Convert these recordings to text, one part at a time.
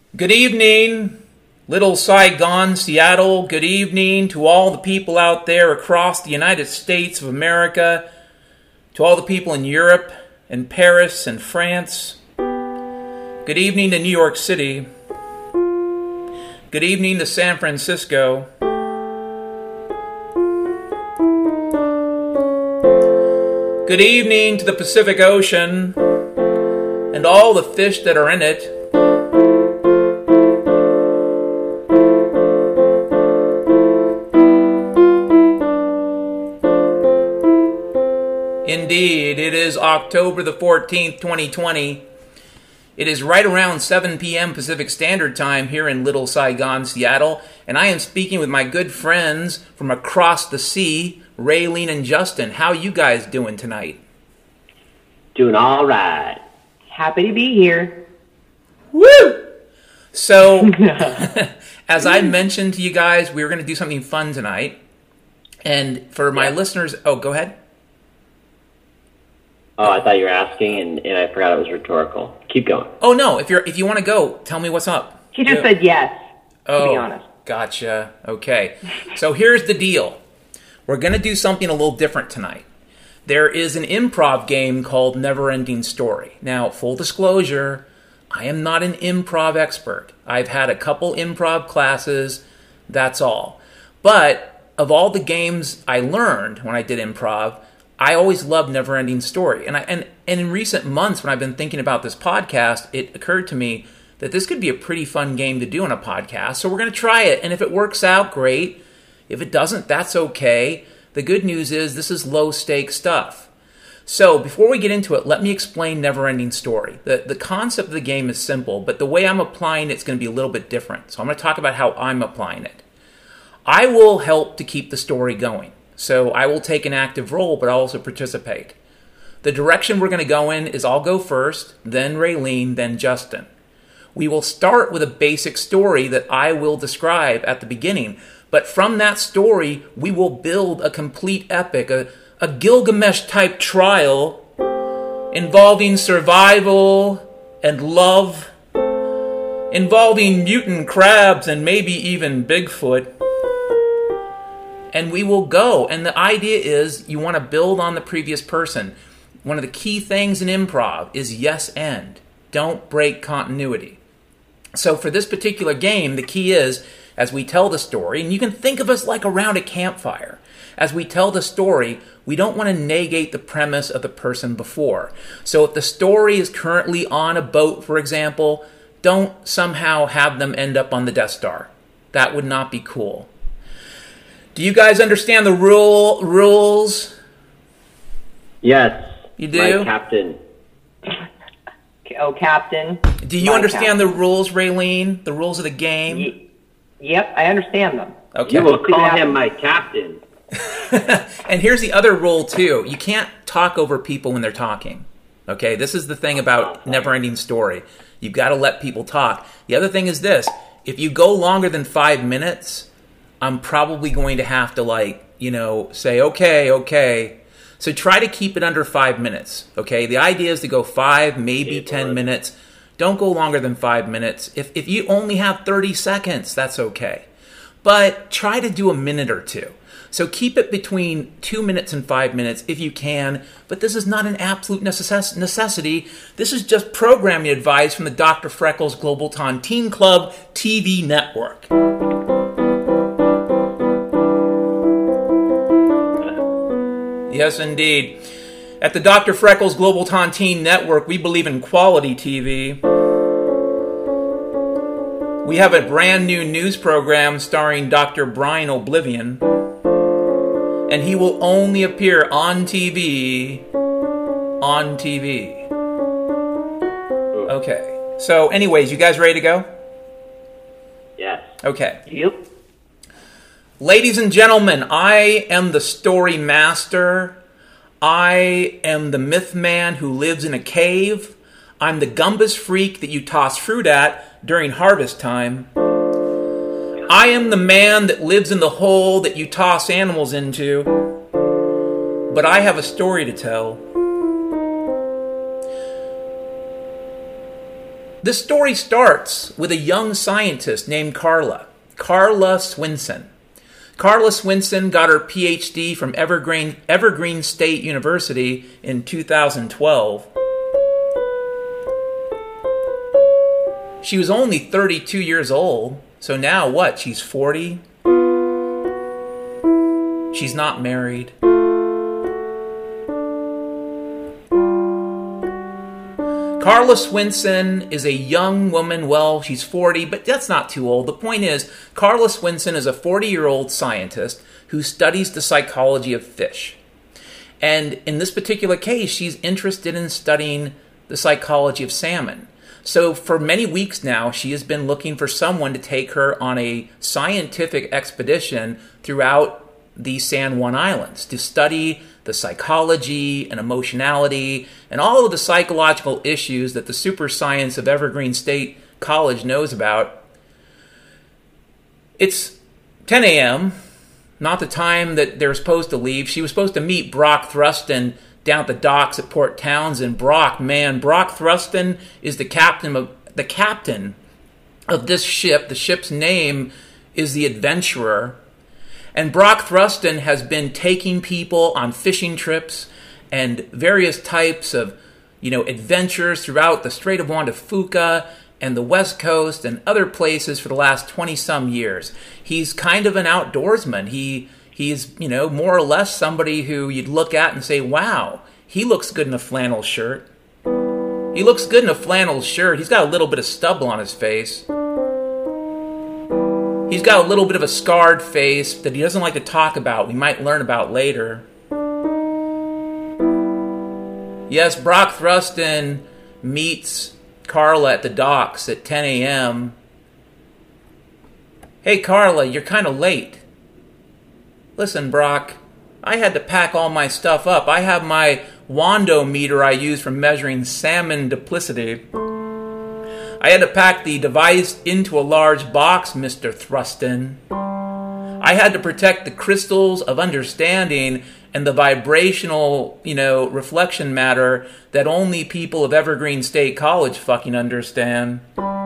Good evening, Little Saigon, Seattle. Good evening to all the people out there across the United States of America, to all the people in Europe and Paris and France. Good evening to New York City. Good evening to San Francisco. Good evening to the Pacific Ocean and all the fish that are in it. Indeed, it is October the 14th, 2020. It is right around 7 p.m. Pacific Standard Time here in Little Saigon, Seattle, and I am speaking with my good friends from across the sea, Raylene and Justin. How you guys doing tonight? Doing all right. Happy to be here. Woo! So, as I mentioned to you guys, we were going to do something fun tonight, and for my listeners... Oh, go ahead. Oh, I thought you were asking, and I forgot it was rhetorical. Keep going. Oh, no. If you want to go, tell me what's up. She just said yes, to be honest. Gotcha. Okay. So here's the deal. We're going to do something a little different tonight. There is an improv game called Neverending Story. Now, full disclosure, I am not an improv expert. I've had a couple improv classes, that's all. But of all the games I learned when I did improv, I always loved Neverending Story. And in recent months, when I've been thinking about this podcast, it occurred to me that this could be a pretty fun game to do on a podcast. So we're going to try it. And if it works out, great. If it doesn't, that's okay. The good news is this is low-stakes stuff. So before we get into it, let me explain Neverending Story. The concept of the game is simple, but the way I'm applying it is going to be a little bit different. So I'm going to talk about how I'm applying it. I will help to keep the story going. So I will take an active role, but I'll also participate. The direction we're going to go in is I'll go first, then Raylene, then Justin. We will start with a basic story that I will describe at the beginning. But from that story, we will build a complete epic, a Gilgamesh-type trial involving survival and love, involving mutant crabs and maybe even Bigfoot. And we will go. And the idea is you want to build on the previous person. One of the key things in improv is yes and. Don't break continuity. So for this particular game, the key is, as we tell the story, and you can think of us like around a campfire. As we tell the story, we don't want to negate the premise of the person before. So if the story is currently on a boat, for example, don't somehow have them end up on the Death Star. That would not be cool. Do you guys understand the rules? Yes. You do? My captain. Oh, Captain. Do you understand the rules, Raylene? The rules of the game? Yep, I understand them. Okay. You will call him my captain. And here's the other rule, too. You can't talk over people when they're talking. Okay? This is the thing about Neverending Story. You've got to let people talk. The other thing is this. If you go longer than 5 minutes, I'm probably going to have to say, okay. So try to keep it under 5 minutes, okay? The idea is to go 5, maybe 10 minutes. Don't go longer than 5 minutes. If you only have 30 seconds, that's okay. But try to do a minute or two. So keep it between 2 minutes and 5 minutes if you can. But this is not an absolute necessity. This is just programming advice from the Dr. Freckles Global Tontine Club TV network. Yes, indeed. At the Dr. Freckles Global Tontine Network, we believe in quality TV. We have a brand new news program starring Dr. Brian Oblivion, and he will only appear on TV. On TV. Okay. So, anyways, you guys ready to go? Yes. Okay. Yep. Ladies and gentlemen, I am the story master. I am the myth man who lives in a cave. I'm the gumbus freak that you toss fruit at during harvest time. I am the man that lives in the hole that you toss animals into. But I have a story to tell. this story starts with a young scientist named Carla Swinson. Carla Swinson got her PhD from Evergreen State University in 2012. She was only 32 years old, so now what? She's 40? She's not married. Carla Swinson is a young woman. Well, she's 40, but that's not too old. The point is, Carla Swinson is a 40-year-old scientist who studies the psychology of fish. And in this particular case, she's interested in studying the psychology of salmon. So for many weeks now, she has been looking for someone to take her on a scientific expedition throughout the San Juan Islands to study the psychology and emotionality and all of the psychological issues that the super science of Evergreen State College knows about. It's 10 a.m., not the time that they're supposed to leave. She was supposed to meet Brock Thruston down at the docks at Port Townsend. Brock Thruston is the captain of this ship. The ship's name is the Adventurer. And Brock Thruston has been taking people on fishing trips and various types of, adventures throughout the Strait of Juan de Fuca and the West Coast and other places for the last 20-some years. He's kind of an outdoorsman. He's more or less somebody who you'd look at and say, wow, he looks good in a flannel shirt. He looks good in a flannel shirt. He's got a little bit of stubble on his face. He's got a little bit of a scarred face that he doesn't like to talk about. We might learn about later. Yes, Brock Thruston meets Carla at the docks at 10 a.m. Hey, Carla, you're kind of late. Listen, Brock, I had to pack all my stuff up. I have my Wando meter I use for measuring salmon duplicity. I had to pack the device into a large box, Mr. Thruston. I had to protect the crystals of understanding and the vibrational, reflection matter that only people of Evergreen State College fucking understand.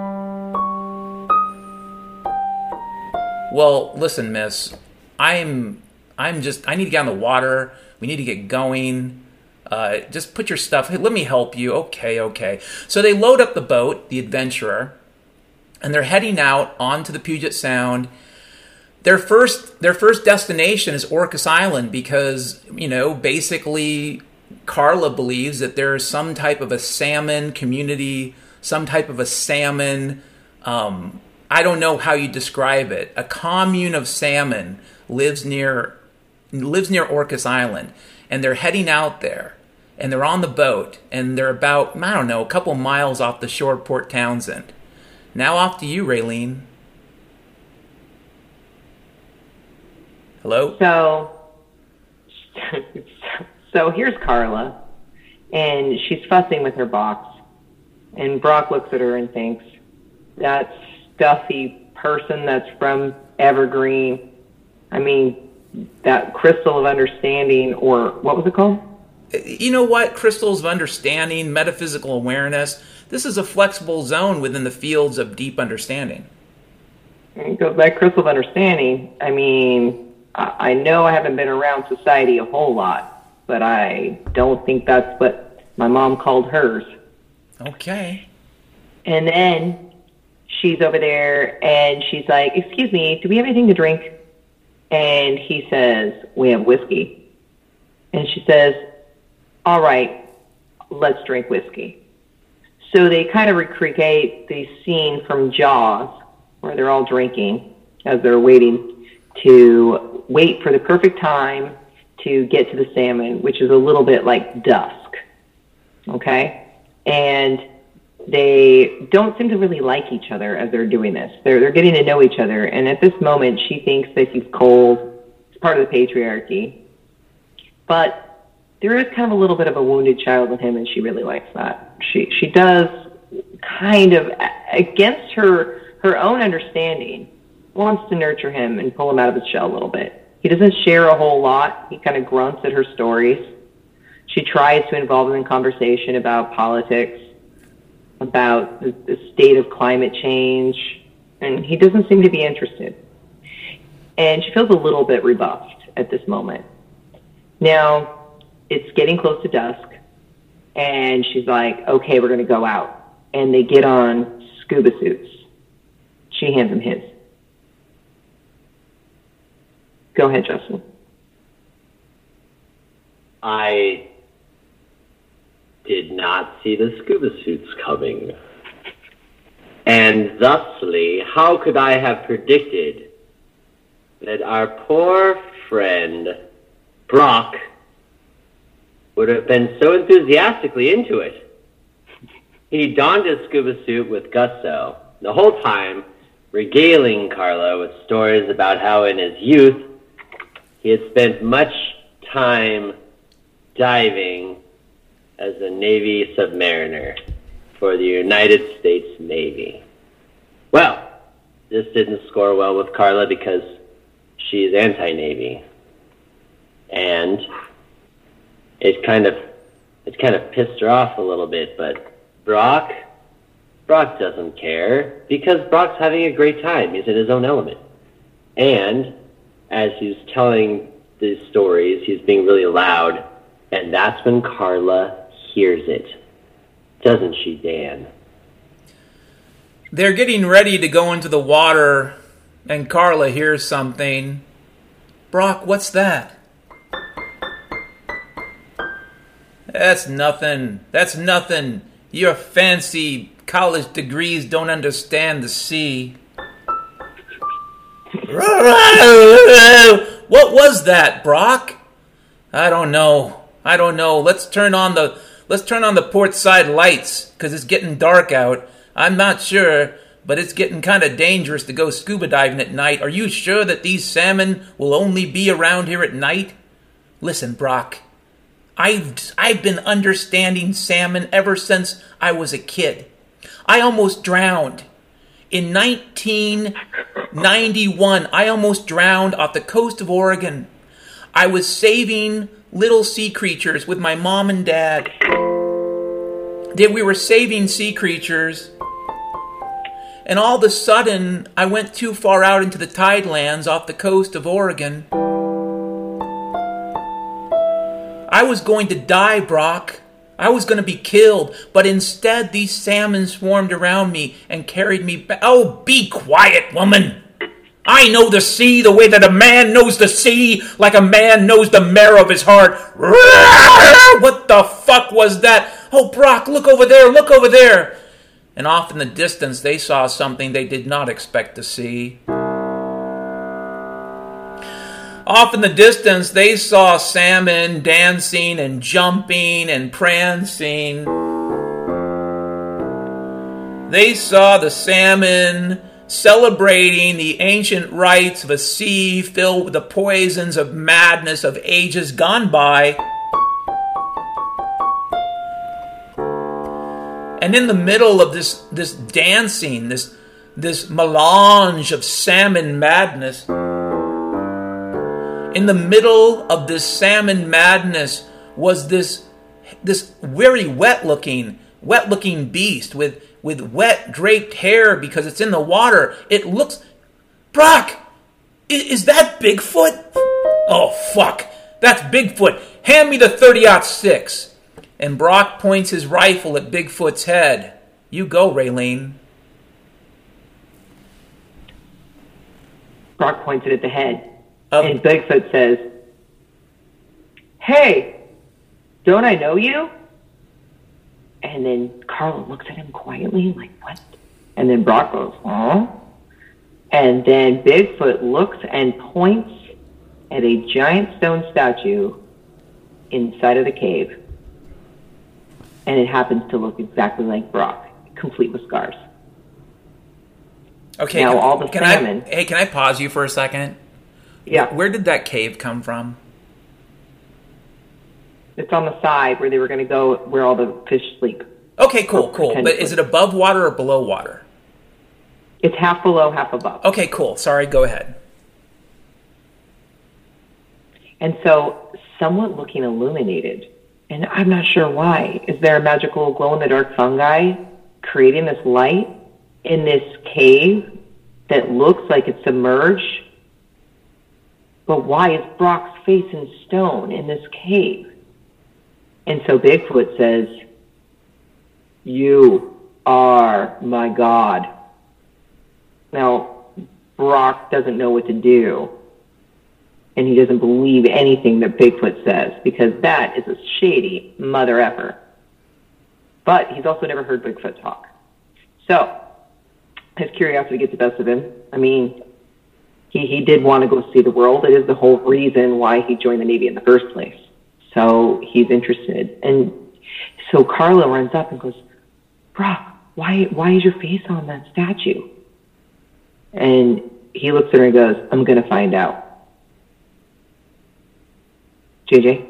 Well, listen, miss, I need to get on the water. We need to get going. Just put your stuff. Hey, let me help you. Okay. So they load up the boat, the Adventurer, and they're heading out onto the Puget Sound. Their first destination is Orcas Island because, basically Carla believes that there is some type of a salmon community, some type of a salmon, I don't know how you describe it. A commune of salmon lives near Orcas Island, and they're heading out there, and they're on the boat, and they're about, a couple miles off the shore of Port Townsend. Now off to you, Raylene. Hello? So here's Carla, and she's fussing with her box, and Brock looks at her and thinks, that stuffy person that's from Evergreen, that crystal of understanding, or what was it called? You know what? Crystals of understanding, metaphysical awareness. This is a flexible zone within the fields of deep understanding. Because that crystal of understanding, I know I haven't been around society a whole lot, but I don't think that's what my mom called hers. Okay. And then she's over there, and she's like, excuse me, do we have anything to drink? And he says, we have whiskey. And she says, all right, let's drink whiskey. So they kind of recreate the scene from Jaws, where they're all drinking as they're waiting for the perfect time to get to the salmon, which is a little bit like dusk. Okay? And they don't seem to really like each other as they're doing this. They're getting to know each other. And at this moment, she thinks that he's cold. It's part of the patriarchy. But there is kind of a little bit of a wounded child in him, and she really likes that. She does kind of, against her own understanding, wants to nurture him and pull him out of his shell a little bit. He doesn't share a whole lot. He kind of grunts at her stories. She tries to involve him in conversation about politics. about the state of climate change, and he doesn't seem to be interested. And she feels a little bit rebuffed at this moment. Now, it's getting close to dusk, and she's like, okay, we're going to go out. And they get on scuba suits. She hands him his. Go ahead, Justin. I did not see the scuba suits coming. And thusly, how could I have predicted that our poor friend, Brock, would have been so enthusiastically into it? He donned his scuba suit with gusto, the whole time regaling Carla with stories about how in his youth he had spent much time diving as a Navy submariner for the United States Navy. Well, this didn't score well with Carla because she's anti-Navy. And it kind of pissed her off a little bit, but Brock doesn't care because Brock's having a great time. He's in his own element. And as he's telling these stories, he's being really loud, and that's when Carla hears it. Doesn't she, Dan? They're getting ready to go into the water, and Carla hears something. Brock, what's that? That's nothing. That's nothing. Your fancy college degrees don't understand the sea. What was that, Brock? I don't know. Let's turn on the port side lights, because it's getting dark out. I'm not sure, but it's getting kind of dangerous to go scuba diving at night. Are you sure that these salmon will only be around here at night? Listen, Brock, I've been understanding salmon ever since I was a kid. I almost drowned. In 1991, I almost drowned off the coast of Oregon. I was saving little sea creatures with my mom and dad. We were saving sea creatures, and all of a sudden, I went too far out into the tidelands off the coast of Oregon. I was going to die, Brock. I was going to be killed, but instead these salmon swarmed around me and carried me back. Oh, be quiet, woman. I know the sea the way that a man knows the sea, like a man knows the marrow of his heart. What the fuck was that? Oh, Brock, look over there. And off in the distance, they saw something they did not expect to see. Off in the distance, they saw salmon dancing and jumping and prancing. They saw the salmon celebrating the ancient rites of a sea filled with the poisons of madness of ages gone by. And in the middle of this dancing, this melange of salmon madness, in the middle of this salmon madness was this very wet-looking beast with wet draped hair because it's in the water. It looks... Brock! Is that Bigfoot? Oh, fuck. That's Bigfoot. Hand me the 30-06. And Brock points his rifle at Bigfoot's head. You go, Raylene. Brock points it at the head. And Bigfoot says, hey, don't I know you? And then Carla looks at him quietly, like, what? And then Brock goes, huh? And then Bigfoot looks and points at a giant stone statue inside of the cave. And it happens to look exactly like Brock, complete with scars. Okay, now, all the salmon... Can I pause you for a second? Yeah. Where did that cave come from? It's on the side where they were going to go, where all the fish sleep. Okay, cool. But is it above water or below water? It's half below, half above. Okay, cool. Sorry, go ahead. And so, somewhat looking illuminated, and I'm not sure why. Is there a magical glow-in-the-dark fungi creating this light in this cave that looks like it's submerged. But why is Brock's face in stone in this cave? And so Bigfoot says, "You are my God." Now, Brock doesn't know what to do. And he doesn't believe anything that Bigfoot says, because that is a shady mother effer. But he's also never heard Bigfoot talk. So, his curiosity gets the best of him. I mean, he did want to go see the world. It is the whole reason why he joined the Navy in the first place. So he's interested. And so Carla runs up and goes, "Brock, why is your face on that statue?" And he looks at her and goes, "I'm going to find out." JJ?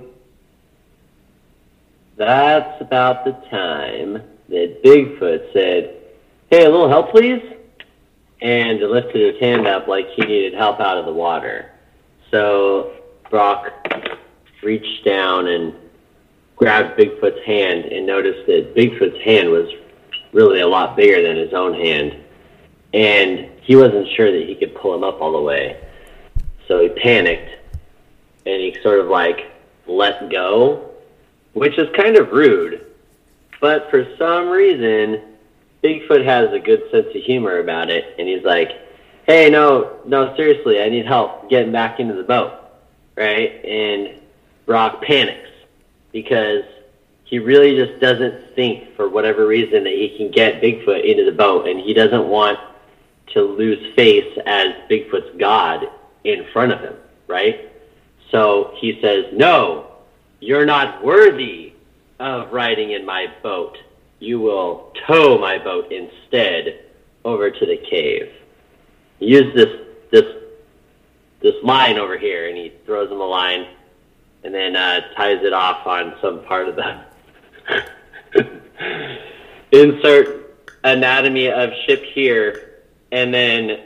That's about the time that Bigfoot said, "Hey, a little help, please?" And lifted his hand up like he needed help out of the water. So Brock reached down and grabbed Bigfoot's hand and noticed that Bigfoot's hand was really a lot bigger than his own hand. And he wasn't sure that he could pull him up all the way. So he panicked and he sort of like let go, which is kind of rude. But for some reason, Bigfoot has a good sense of humor about it. And he's like, "Hey, no, seriously, I need help getting back into the boat." Right? And Brock panics because he really just doesn't think, for whatever reason, that he can get Bigfoot into the boat, and he doesn't want to lose face as Bigfoot's God in front of him, right? So he says, "No, you're not worthy of riding in my boat. You will tow my boat instead over to the cave. Use this line over here," and he throws him a line and then ties it off on some part of the insert anatomy of ship here, and then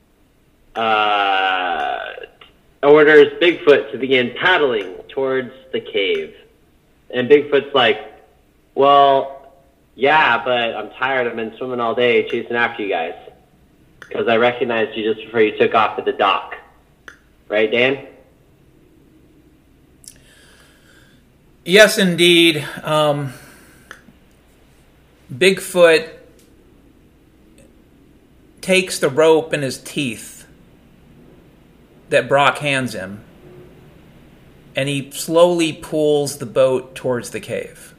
orders Bigfoot to begin paddling towards the cave. And Bigfoot's like, "Well, yeah, but I'm tired. I've been swimming all day chasing after you guys because I recognized you just before you took off at the dock." Right, Dan? Yes, indeed. Bigfoot takes the rope in his teeth that Brock hands him, and he slowly pulls the boat towards the cave.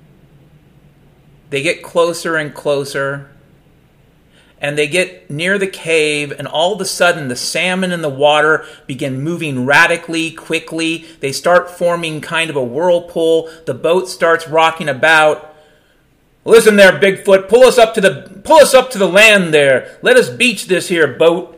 They get closer and closer, and they get near the cave, and all of a sudden the salmon in the water begin moving radically, quickly. They start forming kind of a whirlpool. The boat starts rocking about. "Listen there, Bigfoot, pull us up to the land there. Let us beach this here boat."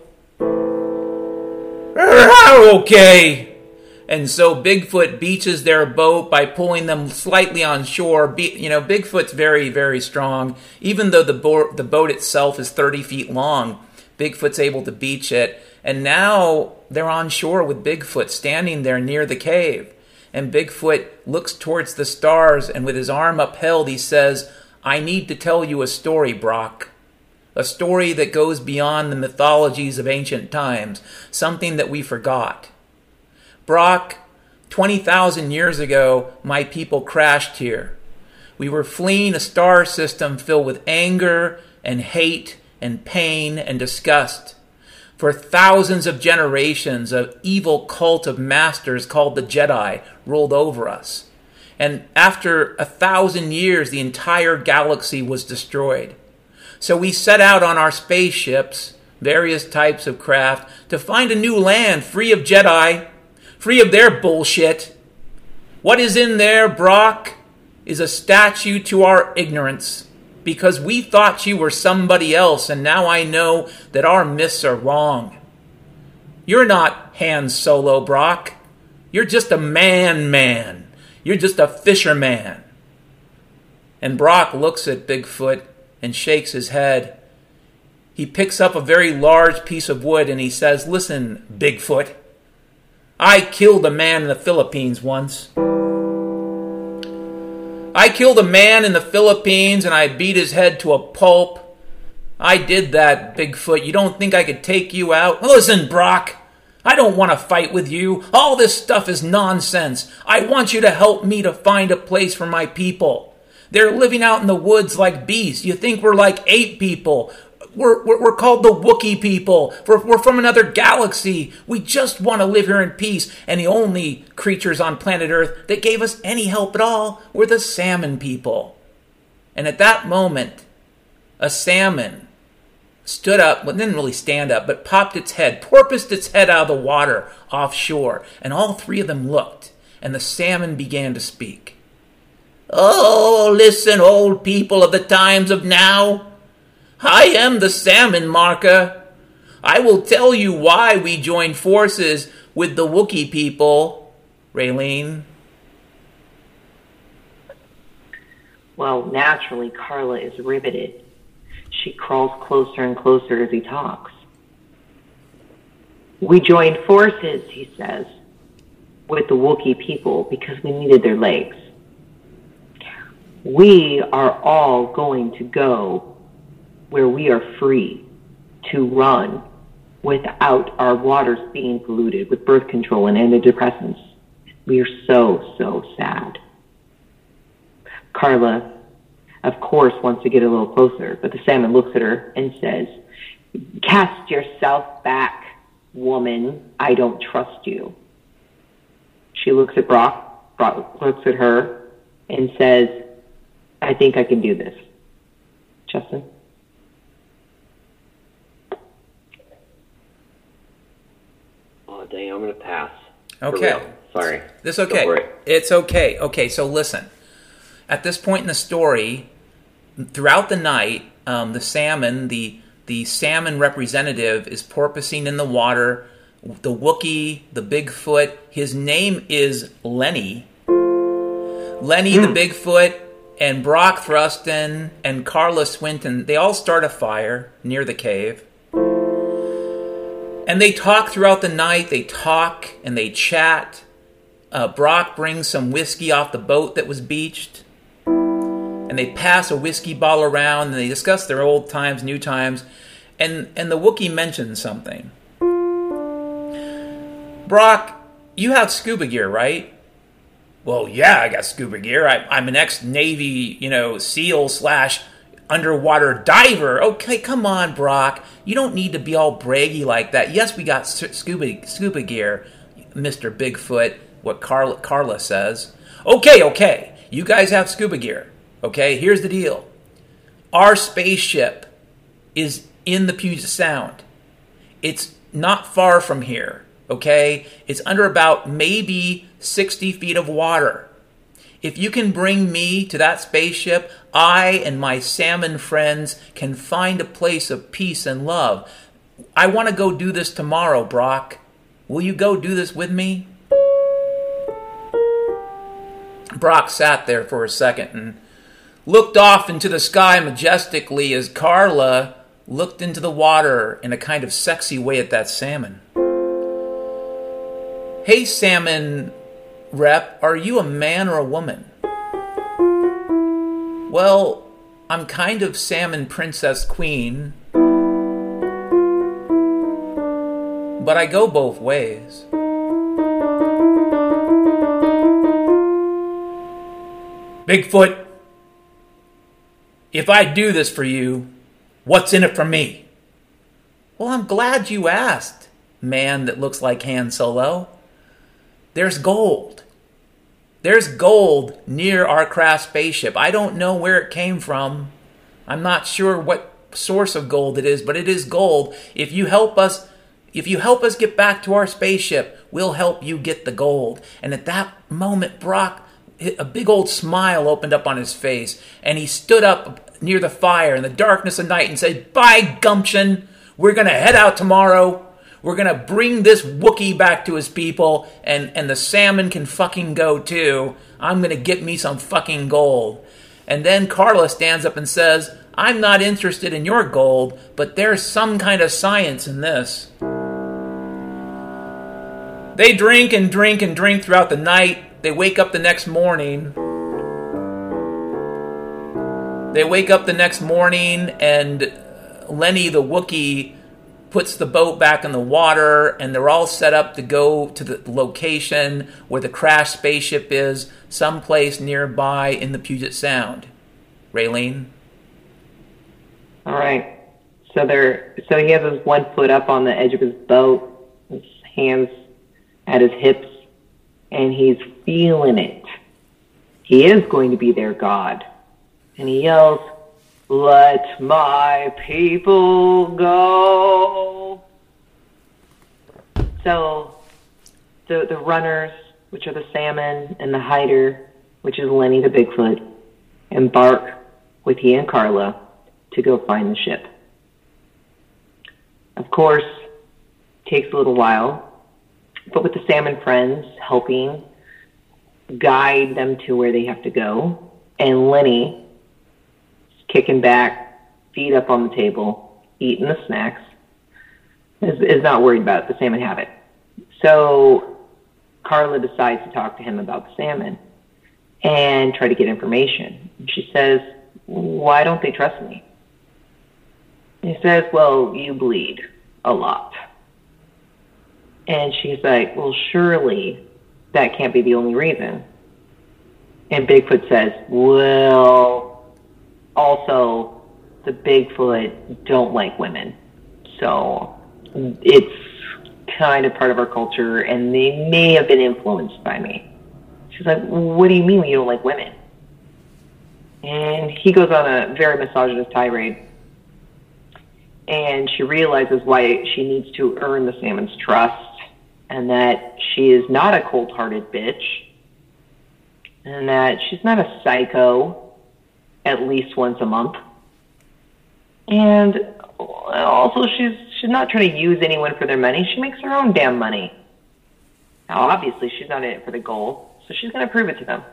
"Okay." And so Bigfoot beaches their boat by pulling them slightly on shore. Bigfoot's very, very strong. Even though the boat itself is 30 feet long, Bigfoot's able to beach it. And now they're on shore with Bigfoot standing there near the cave. And Bigfoot looks towards the stars, and with his arm upheld, he says, "I need to tell you a story, Brock. A story that goes beyond the mythologies of ancient times, something that we forgot. Brock, 20,000 years ago, my people crashed here. We were fleeing a star system filled with anger and hate and pain and disgust. For thousands of generations, an evil cult of masters called the Jedi ruled over us. And after 1,000 years, the entire galaxy was destroyed. So we set out on our spaceships, various types of craft, to find a new land free of Jedi, free of their bullshit. What is in there, Brock, is a statue to our ignorance, because we thought you were somebody else, and now I know that our myths are wrong. You're not Han Solo, Brock. You're just a man. You're just a fisherman." And Brock looks at Bigfoot and shakes his head. He picks up a very large piece of wood and he says, "Listen, Bigfoot, I killed a man in the Philippines once. I killed a man in the Philippines and I beat his head to a pulp. I did that, Bigfoot. You don't think I could take you out? Listen, Brock, I don't want to fight with you. All this stuff is nonsense. I want you to help me to find a place for my people. They're living out in the woods like beasts. You think we're like ape people. We're called the Wookiee people. We're from another galaxy. We just want to live here in peace. And the only creatures on planet Earth that gave us any help at all were the salmon people. And at that moment, a salmon stood up, well, didn't really stand up, but popped its head, porpoised its head out of the water offshore. And all three of them looked, and the salmon began to speak. Oh, listen, old people of the times of now. I am the salmon marker. I will tell you why we joined forces with the Wookiee people, Raylene. Well, naturally, Carla is riveted. She crawls closer and closer as he talks. We joined forces, he says, with the Wookiee people because we needed their legs. We are all going to go where we are free to run without our waters being polluted with birth control and antidepressants. We are so, so sad. Carla, of course, wants to get a little closer, but the salmon looks at her and says, cast yourself back, woman. I don't trust you. She looks at Brock. Brock looks at her and says, I think I can do this. Justin? Oh, dang, I'm going to pass. Okay. Sorry. This okay. Go for it. It's okay. Okay, so listen. At this point in the story, throughout the night, the salmon, the salmon representative is porpoising in the water. The Wookiee, the Bigfoot, his name is Lenny. Lenny the Bigfoot and Brock Thruston and Carla Swinton, they all start a fire near the cave. And they talk throughout the night. They talk and they chat. Brock brings some whiskey off the boat that was beached. And they pass a whiskey bottle around and they discuss their old times, new times. And the Wookiee mentions something. Brock, you have scuba gear, right? Well, yeah, I got scuba gear. I'm an ex-Navy, SEAL / underwater diver. Okay, come on, Brock. You don't need to be all braggy like that. Yes, we got scuba gear, Mr. Bigfoot, what Carla says. Okay. You guys have scuba gear. Okay, here's the deal. Our spaceship is in the Puget Sound. It's not far from here, okay? It's under about maybe 60 feet of water. If you can bring me to that spaceship, I and my salmon friends can find a place of peace and love. I want to go do this tomorrow, Brock. Will you go do this with me? Brock sat there for a second and looked off into the sky majestically as Carla looked into the water in a kind of sexy way at that salmon. Hey, salmon rep, are you a man or a woman? Well, I'm kind of salmon princess queen, but I go both ways. Bigfoot, if I do this for you, what's in it for me? Well, I'm glad you asked, man that looks like Han Solo. There's gold. There's gold near our craft spaceship. I don't know where it came from. I'm not sure what source of gold it is, but it is gold. If you help us get back to our spaceship, we'll help you get the gold. And at that moment, Brock, a big old smile opened up on his face, and he stood up near the fire in the darkness of night and said, by gumption, we're going to head out tomorrow. We're going to bring this Wookiee back to his people, and the salmon can fucking go too. I'm going to get me some fucking gold. And then Carla stands up and says, I'm not interested in your gold, but there's some kind of science in this. They drink and drink and drink throughout the night. They wake up the next morning. They wake up the next morning, and Lenny the Wookiee puts the boat back in the water, and they're all set up to go to the location where the crashed spaceship is, someplace nearby in the Puget Sound. Raylene? All right. So he has his one foot up on the edge of his boat, his hands at his hips, and he's feeling it. He is going to be their god. And he yells, "Let my people go." So the runners, which are the salmon, and the hider, which is Lenny the Bigfoot, embark with he and Carla to go find the ship. Of course, it takes a little while, but with the salmon friends helping guide them to where they have to go, and Lenny kicking back, feet up on the table, eating the snacks, is not worried about it. The salmon have it. So Carla decides to talk to him about the salmon and try to get information. She says, "Why don't they trust me?" He says, "Well, you bleed a lot." And she's like, "Well, surely that can't be the only reason." And Bigfoot says, "Well, also the Bigfoot don't like women. So it's kind of part of our culture, and they may have been influenced by me." She's like, "What do you mean you don't like women?" And he goes on a very misogynist tirade. And she realizes why she needs to earn the salmon's trust, and that she is not a cold-hearted bitch, and that she's not a psycho at least once a month. And also, she's not trying to use anyone for their money. She makes her own damn money. Now, obviously, she's not in it for the gold, so she's going to prove it to them.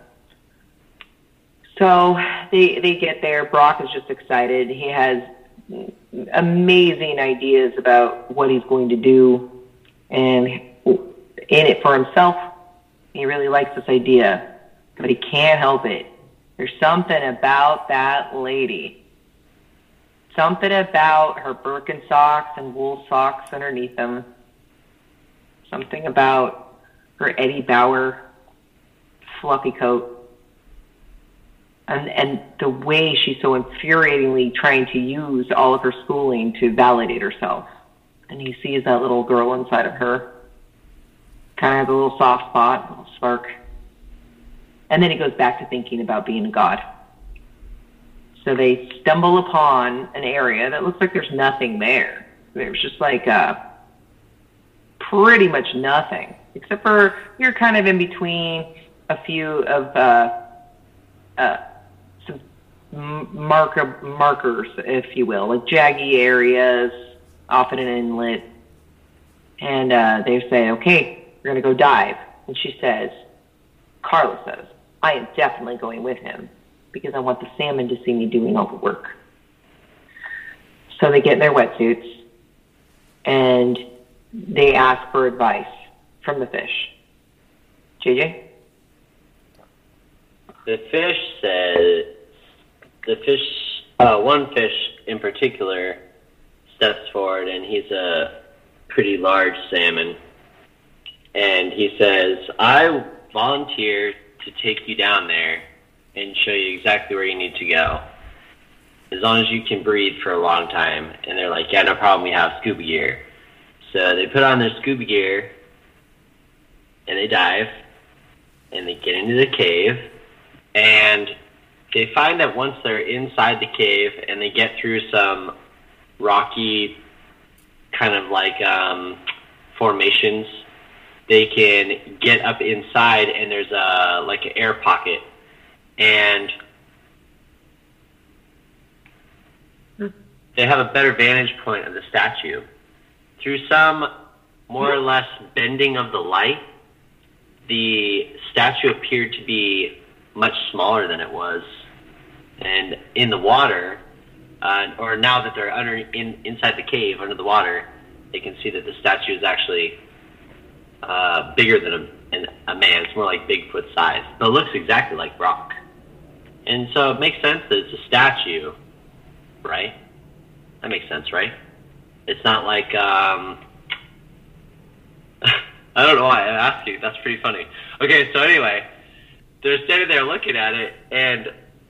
So they get there. Brock is just excited. He has amazing ideas about what he's going to do, and in it for himself. He really likes this idea, but he can't help it. There's something about that lady. Something about her Birkenstocks and wool socks underneath them. Something about her Eddie Bauer fluffy coat. And the way she's so infuriatingly trying to use all of her schooling to validate herself. And he sees that little girl inside of her. Kind of has a little soft spot, a little spark. And then he goes back to thinking about being a god. So they stumble upon an area that looks like there's nothing there. There's just like pretty much nothing. Except for you're kind of in between a few of some markers, if you will, like jaggy areas off in an inlet. And they say, "Okay, we're going to go dive." And she says, Carla says, "I am definitely going with him because I want the salmon to see me doing all the work." So they get in their wetsuits and they ask for advice from the fish. JJ? The fish said, one fish in particular steps forward, and he's a pretty large salmon. And he says, "I volunteer to take you down there and show you exactly where you need to go, as long as you can breathe for a long time." And they're like, "Yeah, no problem, we have scuba gear." So they put on their scuba gear, and they dive, and they get into the cave, and they find that once they're inside the cave and they get through some rocky kind of like formations, they can get up inside, and there's like an air pocket, and they have a better vantage point of the statue. Through some more or less bending of the light, the statue appeared to be much smaller than it was. And in the water, or now that they're inside the cave under the water, they can see that the statue is actually bigger than a man. It's more like Bigfoot size, but it looks exactly like Brock. And so it makes sense that it's a statue, right? That makes sense, right? It's not like, I don't know why I asked you. That's pretty funny. Okay, so anyway, they're standing there looking at it, and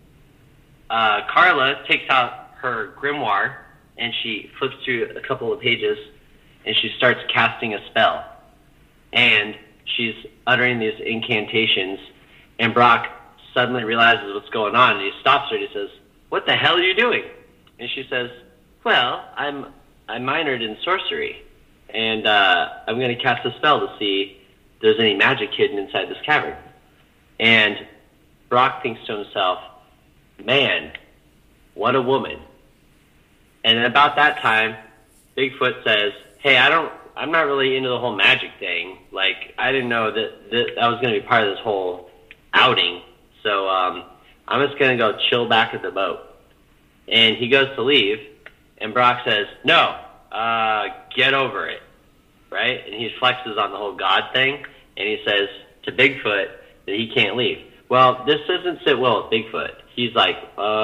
Carla takes out her grimoire, and she flips through a couple of pages, and she starts casting a spell. And she's uttering these incantations, and Brock suddenly realizes what's going on, and he stops her and he says, "What the hell are you doing?" And she says, "Well, I minored in sorcery, and I'm going to cast a spell to see if there's any magic hidden inside this cavern." And Brock thinks to himself, "Man, what a woman." And about that time, Bigfoot says, "Hey, I'm not really into the whole magic thing. Like, I didn't know that was going to be part of this whole outing. So I'm just going to go chill back at the boat." And he goes to leave, and Brock says, "No, get over it," right? And he flexes on the whole God thing, and he says to Bigfoot that he can't leave. Well, this doesn't sit well with Bigfoot. He's like,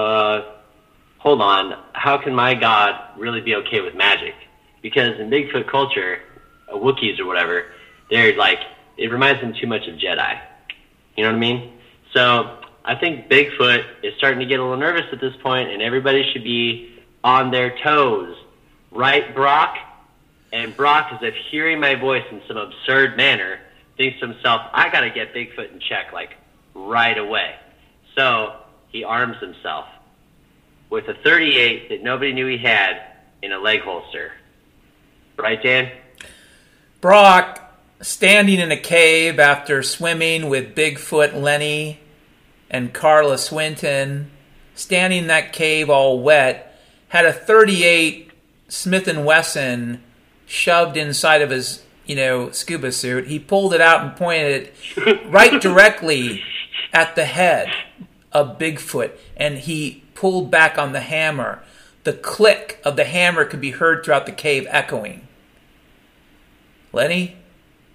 hold on, how can my God really be okay with magic? Because in Bigfoot culture, Wookiees or whatever, they're like, it reminds them too much of Jedi. You know what I mean? So I think Bigfoot is starting to get a little nervous at this point, and everybody should be on their toes. Right, Brock? And Brock, as if hearing my voice in some absurd manner, thinks to himself, I got to get Bigfoot in check, like, right away. So he arms himself with a .38 that nobody knew he had in a leg holster. Right, Dan? Brock, standing in a cave after swimming with Bigfoot Lenny and Carla Swinton, standing in that cave all wet, had a .38 Smith & Wesson shoved inside of his, scuba suit. He pulled it out and pointed it right directly at the head of Bigfoot, and he pulled back on the hammer. The click of the hammer could be heard throughout the cave, echoing. Lenny,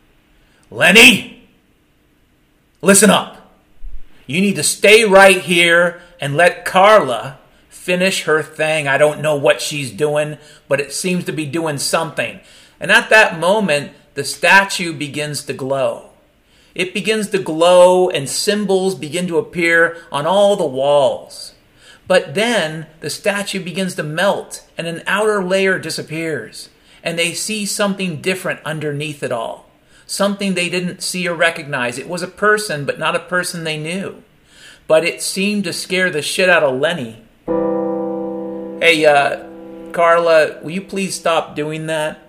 listen up. You need to stay right here and let Carla finish her thing. I don't know what she's doing, but it seems to be doing something. And at that moment, the statue begins to glow. It begins to glow, and symbols begin to appear on all the walls. But then the statue begins to melt, and an outer layer disappears, and they see something different underneath it all. Something they didn't see or recognize. It was a person, but not a person they knew. But it seemed to scare the shit out of Lenny. Hey, Carla, will you please stop doing that?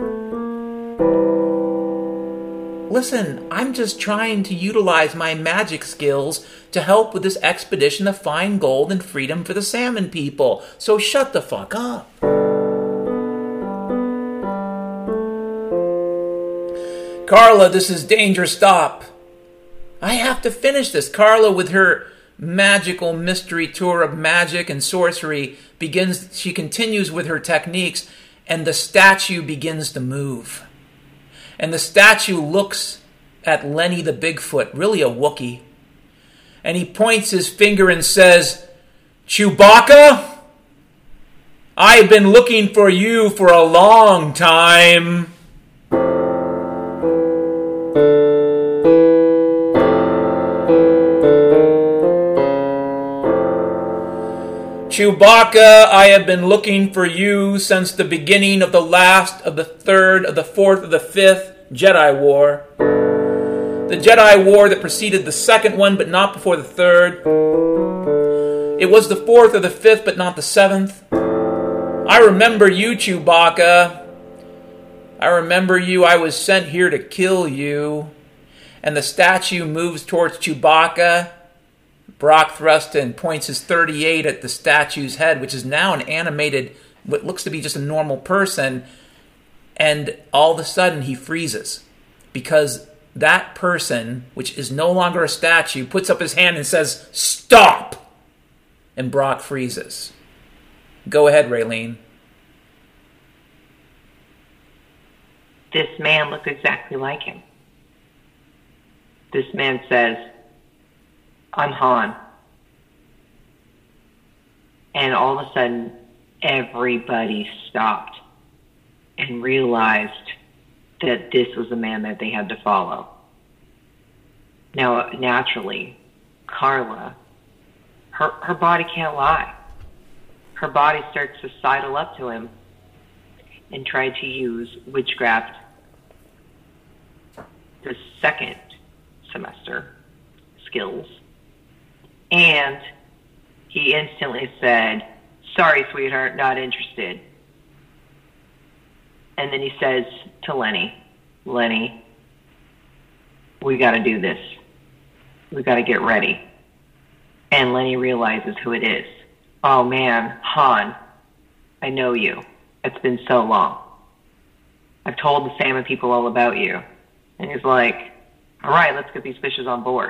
Listen, I'm just trying to utilize my magic skills to help with this expedition to find gold and freedom for the salmon people. So shut the fuck up. Carla, this is danger. Stop. I have to finish this. Carla, with her magical mystery tour of magic and sorcery, she continues with her techniques, and the statue begins to move. And the statue looks at Lenny the Bigfoot, really a Wookiee, and he points his finger and says, "Chewbacca, I've been looking for you for a long time." Chewbacca, I have been looking for you since the beginning of the last of the third of the fourth of the fifth Jedi War. The Jedi War that preceded the second one, but not before the third. It was the fourth or the fifth, but not the seventh. I remember you, Chewbacca. I remember you. I was sent here to kill you. And the statue moves towards Chewbacca. Brock thrusts and points his .38 at the statue's head, which is now an animated, what looks to be just a normal person. And all of a sudden he freezes, because that person, which is no longer a statue, puts up his hand and says, "Stop!" And Brock freezes. Go ahead, Raylene. This man looks exactly like him. This man says, "I'm Han. And all of a sudden, everybody stopped and realized that this was the man that they had to follow. Now, naturally, Carla, her body can't lie. Her body starts to sidle up to him and try to use witchcraft the second semester skills. And he instantly said, "Sorry, sweetheart, not interested." And then he says to Lenny, "We got to do this. We got to get ready." And Lenny realizes who it is. "Oh man, Han, I know you. It's been so long. I've told the salmon people all about you." And he's like, "All right, let's get these fishes on board."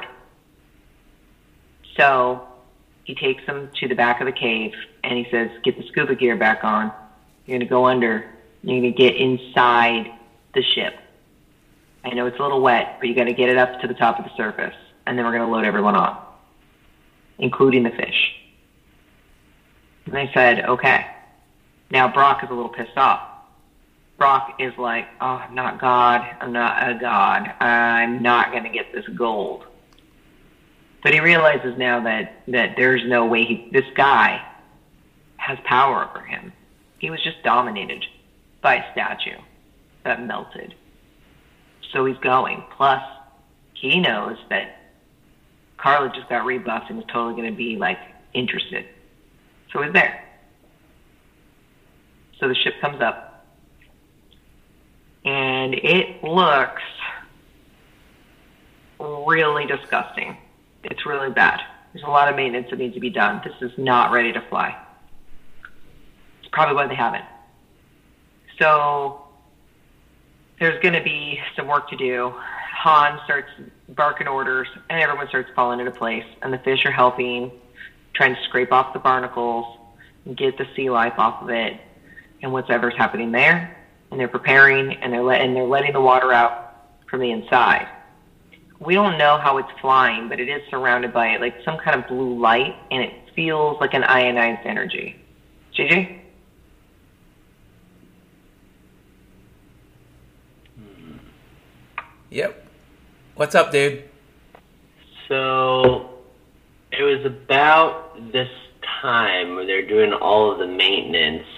So he takes them to the back of the cave and he says, "Get the scuba gear back on. You're going to go under. You're going to get inside the ship. I know it's a little wet, but you got to get it up to the top of the surface. And then we're going to load everyone on, including the fish." And they said, "Okay." Now Brock is a little pissed off. Brock is like, "Oh, I'm not God. I'm not a god. I'm not going to get this gold." But he realizes now that there's no way this guy has power over him. He was just dominated by a statue that melted. So he's going. Plus, he knows that Carla just got rebuffed and was totally going to be, like, interested. So he's there. So the ship comes up. And it looks really disgusting. It's really bad. There's a lot of maintenance that needs to be done. This is not ready to fly. It's probably why they haven't. So there's going to be some work to do. Han starts barking orders, and everyone starts falling into place. And the fish are helping, trying to scrape off the barnacles and get the sea life off of it and whatever's happening there. And they're preparing, and they're letting the water out from the inside. We don't know how it's flying, but it is surrounded by like some kind of blue light, and it feels like an ionized energy. JJ? Yep. What's up, dude? So it was about this time when they're doing all of the maintenance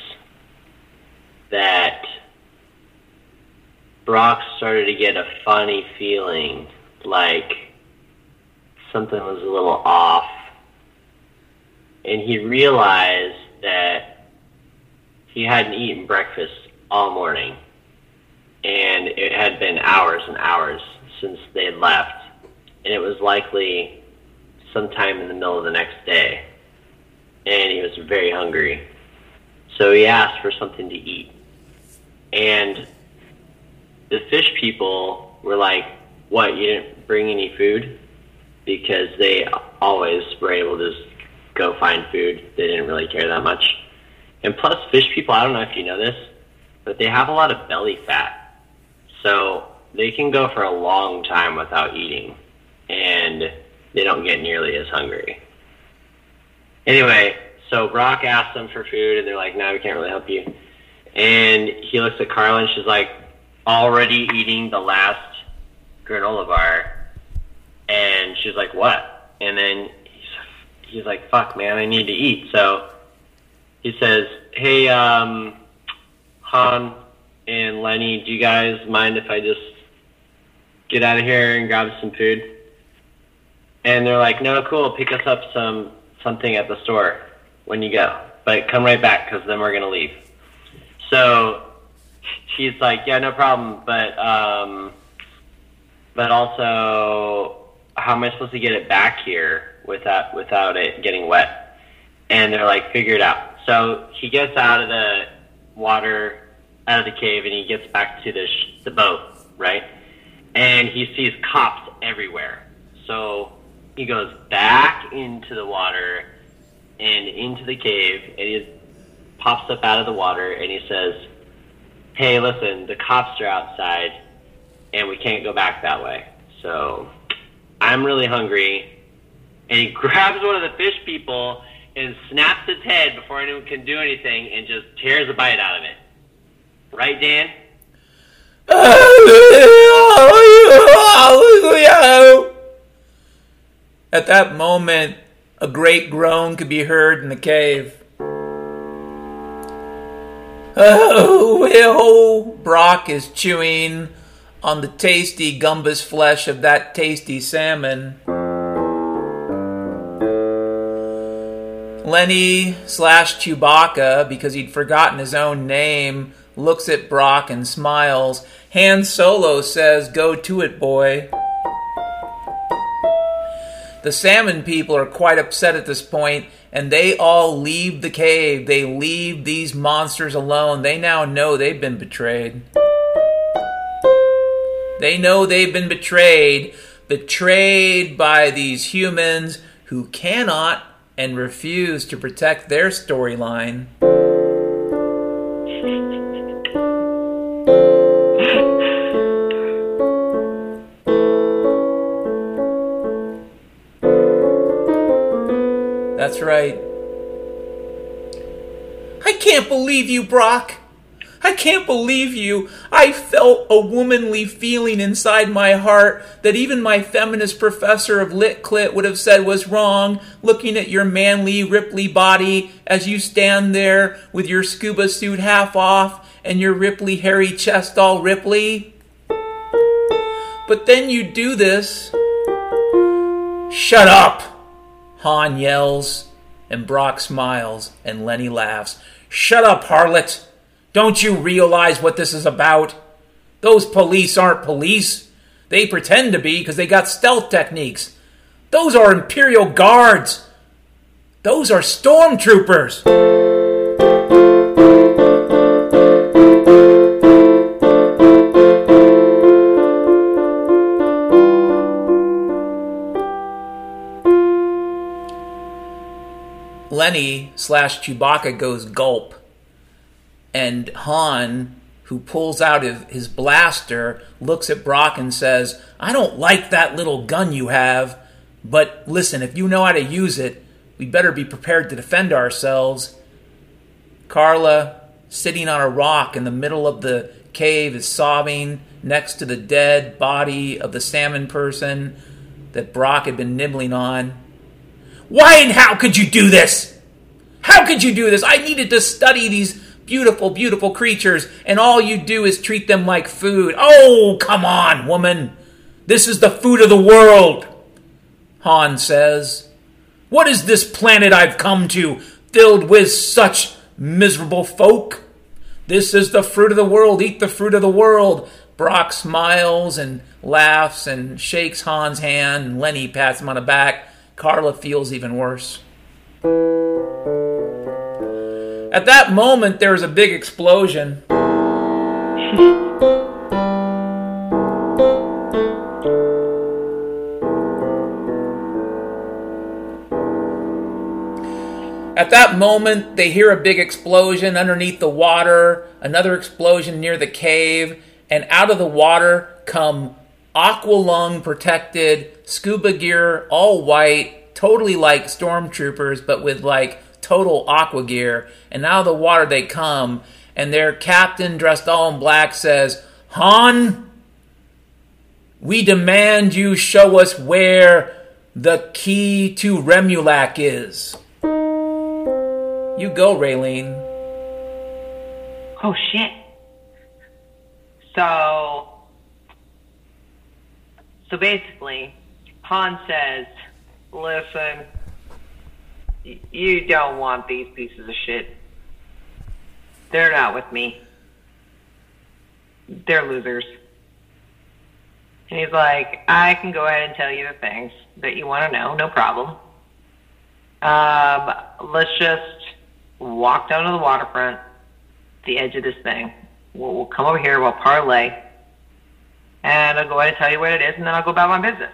that Brock started to get a funny feeling like something was a little off. And he realized that he hadn't eaten breakfast all morning. And it had been hours and hours since they had left. And it was likely sometime in the middle of the next day. And he was very hungry. So he asked for something to eat. And the fish people were like, "What, you didn't bring any food?" Because they always were able to just go find food. They didn't really care that much. And plus, fish people, I don't know if you know this, but they have a lot of belly fat. So they can go for a long time without eating. And they don't get nearly as hungry. Anyway, so Brock asked them for food, and they're like, "No, we can't really help you." And he looks at Carla, and she's like, already eating the last granola bar. And she's like, "What?" And then he's like, "Fuck, man, I need to eat." So he says, "Hey, Han and Lenny, do you guys mind if I just get out of here and grab some food?" And they're like, "No, cool, pick us up something at the store when you go. But come right back, because then we're going to leave." So she's like, "Yeah, no problem, but also, how am I supposed to get it back here without it getting wet?" And they're like, "Figure it out." So he gets out of the water, out of the cave, and he gets back to the boat, right? And he sees cops everywhere. So he goes back into the water and into the cave, and he pops up out of the water, and he says, "Hey, listen, the cops are outside, and we can't go back that way. So I'm really hungry." And he grabs one of the fish people, and snaps its head before anyone can do anything and just tears a bite out of it. Right, Dan? At that moment, a great groan could be heard in the cave. Brock is chewing on the tasty gumbus flesh of that tasty salmon. Lenny/Chewbacca, because he'd forgotten his own name, looks at Brock and smiles. Han Solo says, "Go to it, boy." The salmon people are quite upset at this point, and they all leave the cave. They leave these monsters alone. They now know they've been betrayed. They know they've been betrayed by these humans who cannot and refuse to protect their storyline. That's right. I can't believe you, Brock. I can't believe you. I felt a womanly feeling inside my heart that even my feminist professor of Lit Clit would have said was wrong, looking at your manly Ripley body as you stand there with your scuba suit half off and your Ripley hairy chest all Ripley. But then you do this. Shut up! Han yells, and Brock smiles, and Lenny laughs. Shut up, harlot! Don't you realize what this is about? Those police aren't police. They pretend to be because they got stealth techniques. Those are Imperial Guards. Those are stormtroopers. Lenny/Chewbacca goes gulp, and Han, who pulls out his blaster, looks at Brock and says, I don't like that little gun you have, but listen, if you know how to use it, we better be prepared to defend ourselves. Carla, sitting on a rock in the middle of the cave, is sobbing next to the dead body of the salmon person that Brock had been nibbling on. Why and how could you do this? How could you do this? I needed to study these beautiful, beautiful creatures, and all you do is treat them like food. Oh, come on, woman. This is the food of the world, Han says. What is this planet I've come to, filled with such miserable folk? This is the fruit of the world. Eat the fruit of the world. Brock smiles and laughs and shakes Han's hand, and Lenny pats him on the back. Carla feels even worse. At that moment, there was a big explosion. At that moment, they hear a big explosion underneath the water, another explosion near the cave, and out of the water come aqualung protected, scuba gear, all white, totally like stormtroopers, but with like total aqua gear. And out of the water they come, and their captain, dressed all in black, says, Han, we demand you show us where the key to Remulac is. You go, Raylene. Oh, shit. So basically, Han says, listen, you don't want these pieces of shit. They're not with me. They're losers. And he's like, I can go ahead and tell you the things that you want to know, no problem. Let's just walk down to the waterfront, the edge of this thing. We'll come over here, we'll parlay, and I'll go ahead and tell you what it is, and then I'll go about my business.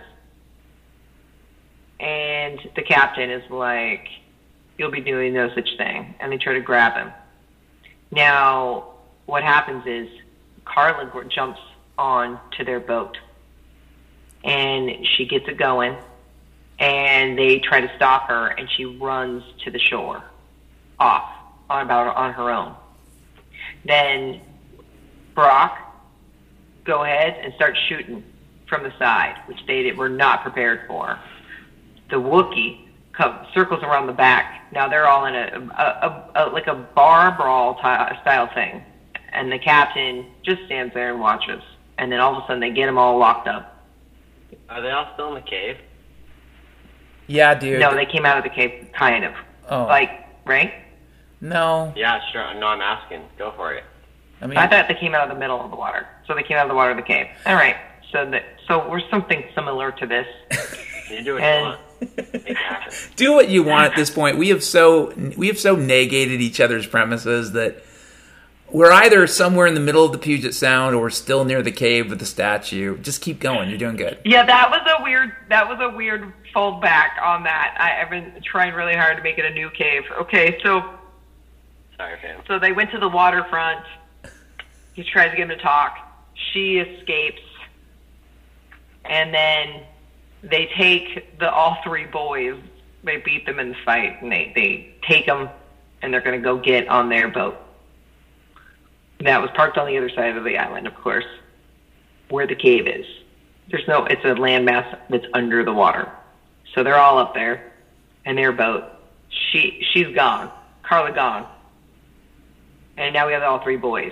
And the captain is like, you'll be doing no such thing. And they try to grab him. Now, what happens is Carla jumps on to their boat. And she gets it going. and they try to stop her, and she runs to the shore, off on her own. Then Brock go ahead and start shooting from the side, which they were not prepared for. The Wookiee circles around the back. Now they're all in a like a bar brawl style thing, and the captain just stands there and watches. And then all of a sudden they get them all locked up. Are they all still in the cave? Yeah, dude. No, they came out of the cave, kind of. Oh. Like, right? No. Yeah, sure. No, I'm asking. Go for it. I thought they came out of the middle of the water. So they came out of the water of the cave. All right. So we're something similar to this. You do what you want. Make it happen. Do what you want at this point. We have so negated each other's premises that we're either somewhere in the middle of the Puget Sound or we're still near the cave with the statue. Just keep going. You're doing good. Yeah, that was a weird fold back on that. I've been trying really hard to make it a new cave. Okay, so Sorry, fam. So they went to the waterfront. He tries to get him to talk. She escapes. And then they take all three boys. They beat them in the fight, and they take them, and they're going to go get on their boat. That was parked on the other side of the island, of course, where the cave is. It's a landmass that's under the water. So they're all up there in their boat. She's gone. Carla gone. And now we have all three boys.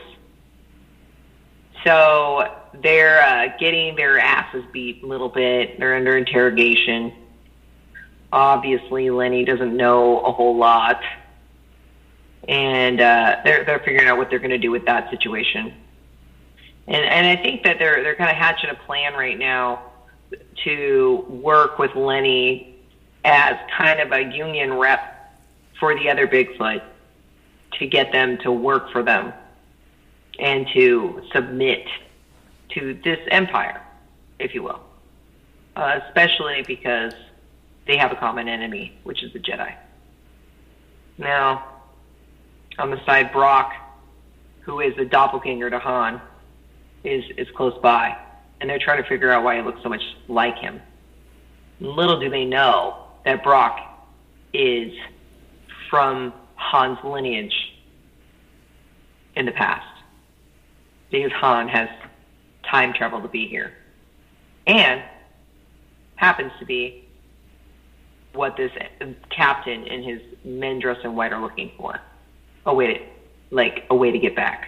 So they're getting their asses beat a little bit. They're under interrogation. Obviously, Lenny doesn't know a whole lot. And they're figuring out what they're going to do with that situation. And I think that they're kind of hatching a plan right now to work with Lenny as kind of a union rep for the other Bigfoot to get them to work for them and to submit to this empire, if you will. Especially because they have a common enemy, which is the Jedi. Now, on the side, Brock, who is a doppelganger to Han, is close by, and they're trying to figure out why he looks so much like him. Little do they know that Brock is from Han's lineage in the past, because Han has time travel to be here, and happens to be what this captain and his men dressed in white are looking for. A way to get back.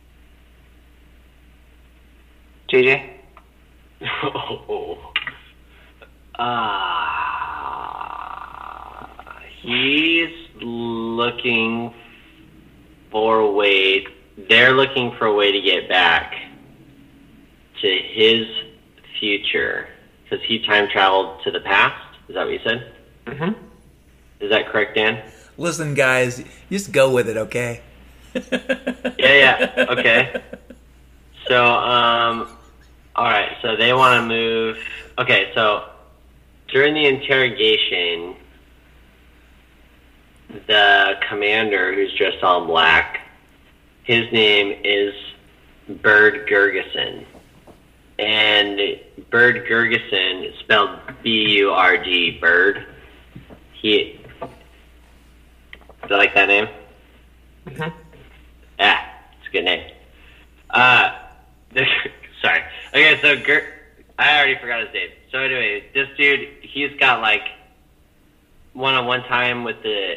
JJ? He's looking for a way. They're looking for a way to get back to his future because he time traveled to the past. Is that what you said? Mm-hmm. Is that correct, Dan? Listen, guys, just go with it, okay? Yeah, okay. So, all right, so they want to move. Okay, so during the interrogation, the commander, who's dressed all in black, his name is Bird Gurgison. And Bird Gurgison, spelled B-U-R-D, Bird. Do you like that name? Mm-hmm. Yeah, it's a good name. Sorry. Okay, so I already forgot his name. So anyway, this dude, he's got like one-on-one time with the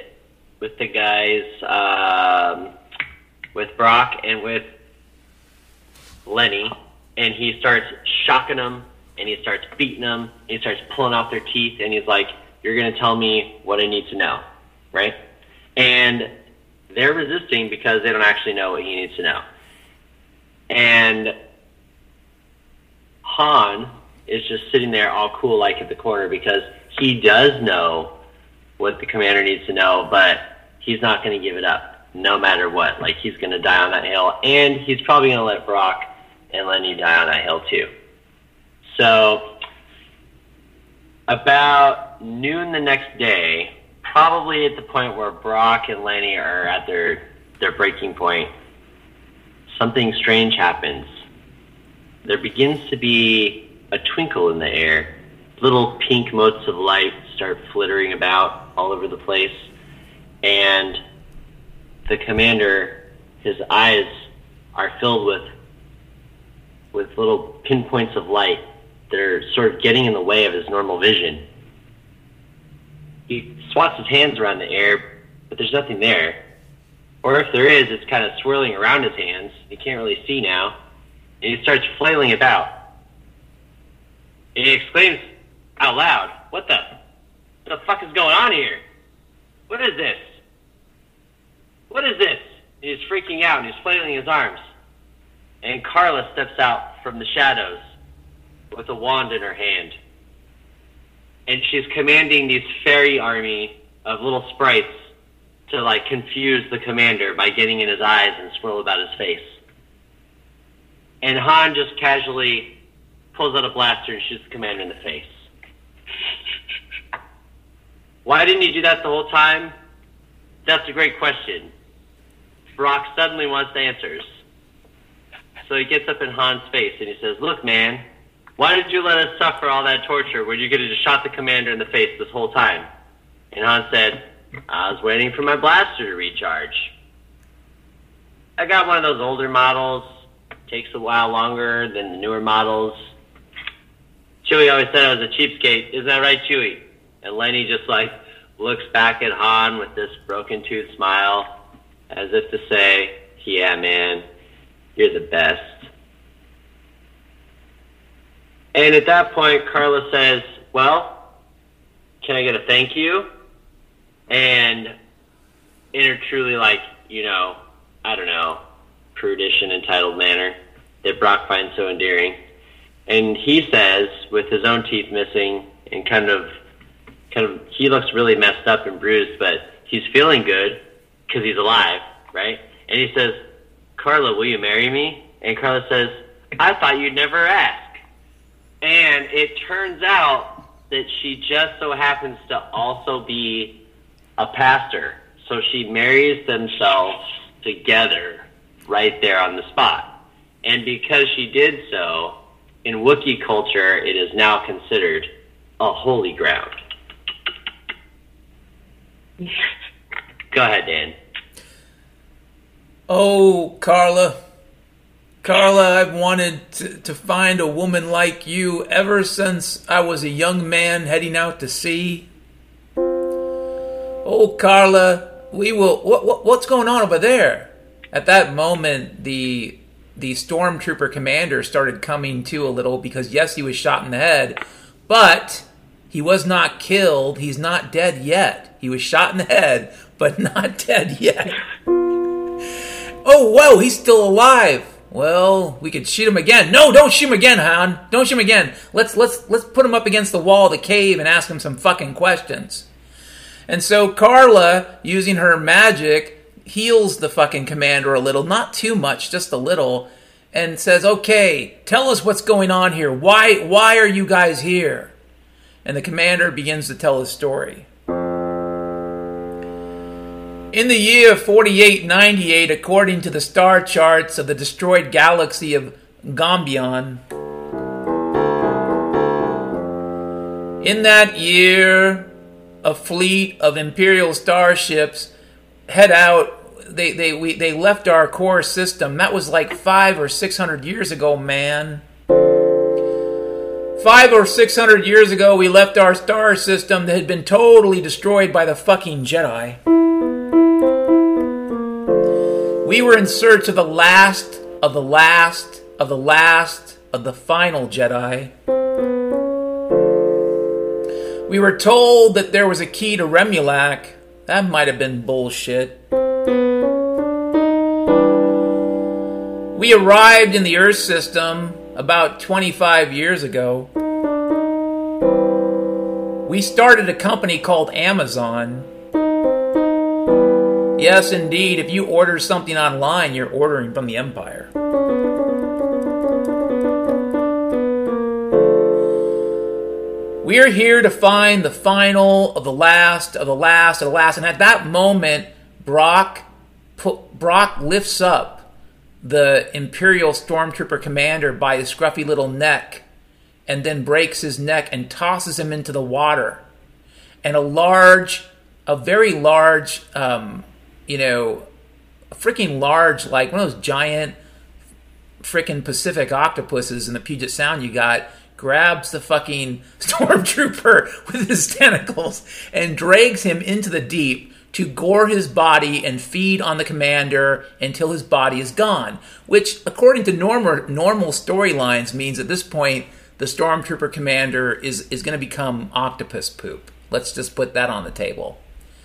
guys, with Brock and with Lenny, and he starts shocking them, and he starts beating them, and he starts pulling out their teeth, and he's like, "You're gonna tell me what I need to know, right?" And they're resisting because they don't actually know what he needs to know. And Han is just sitting there all cool like at the corner because he does know what the commander needs to know, but he's not going to give it up no matter what. Like, he's going to die on that hill, and he's probably going to let Brock and Lenny die on that hill too. So about noon the next day, probably at the point where Brock and Lenny are at their breaking point, something strange happens. There begins to be a twinkle in the air, little pink motes of lights start flittering about all over the place. And the commander, his eyes are filled with little pinpoints of light that are sort of getting in the way of his normal vision. He swats his hands around the air, but there's nothing there. Or if there is, it's kind of swirling around his hands. He can't really see now. And he starts flailing about. And he exclaims out loud, what the fuck is going on here? What is this? What is this? And he's freaking out and he's flailing his arms. And Carla steps out from the shadows with a wand in her hand. And she's commanding these fairy army of little sprites to, like, confuse the commander by getting in his eyes and swirl about his face. And Han just casually pulls out a blaster and shoots the commander in the face. Why didn't he do that the whole time? That's a great question. Brock suddenly wants answers. So he gets up in Han's face and he says, look, man, why did you let us suffer all that torture when you could have just shot the commander in the face this whole time? And Han said, I was waiting for my blaster to recharge. I got one of those older models. Takes a while longer than the newer models. Chewie always said I was a cheapskate. Isn't that right, Chewie? And Lenny just, like, looks back at Han with this broken tooth smile as if to say, yeah, man, you're the best. And at that point, Carla says, well, can I get a thank you? And in her truly, like, you know, I don't know, prudish and entitled manner that Brock finds so endearing. And he says, with his own teeth missing and kind of, he looks really messed up and bruised, but he's feeling good because he's alive, right? And he says, Carla, will you marry me? And Carla says, I thought you'd never ask. And it turns out that she just so happens to also be a pastor. So she marries themselves together right there on the spot. And because she did so, in Wookiee culture, it is now considered a holy ground. Go ahead, Dan. Oh, Carla. Carla, I've wanted to find a woman like you ever since I was a young man heading out to sea. Oh, Carla, we will... What's going on over there? At that moment, the stormtrooper commander started coming to a little because, yes, he was shot in the head, but he was not killed. He's not dead yet. He was shot in the head, but not dead yet. Oh, whoa, he's still alive. Well, we could shoot him again. No, don't shoot him again, Han. Don't shoot him again. Let's put him up against the wall of the cave and ask him some fucking questions. And so Carla, using her magic, heals the fucking commander a little, not too much, just a little, and says, okay, tell us what's going on here. Why are you guys here? And the commander begins to tell his story. In the year 4898, according to the star charts of the destroyed galaxy of Gombion, in that year, a fleet of Imperial starships head out. They left our core system. That was like 500 or 600 years ago, man. 500 or 600 years ago, we left our star system that had been totally destroyed by the fucking Jedi. We were in search of the last of the last of the last of the final Jedi. We were told that there was a key to Remulac. That might have been bullshit. We arrived in the Earth system about 25 years ago. We started a company called Amazon. Yes, indeed, if you order something online, you're ordering from the Empire. We are here to find the final of the last of the last of the last. And at that moment, Brock lifts up the Imperial Stormtrooper commander by his scruffy little neck and then breaks his neck and tosses him into the water. and a very large, freaking large, like one of those giant freaking Pacific octopuses in the Puget Sound you got, grabs the fucking stormtrooper with his tentacles and drags him into the deep to gore his body and feed on the commander until his body is gone. Which, according to normal storylines, means at this point the stormtrooper commander is going to become octopus poop. Let's just put that on the table.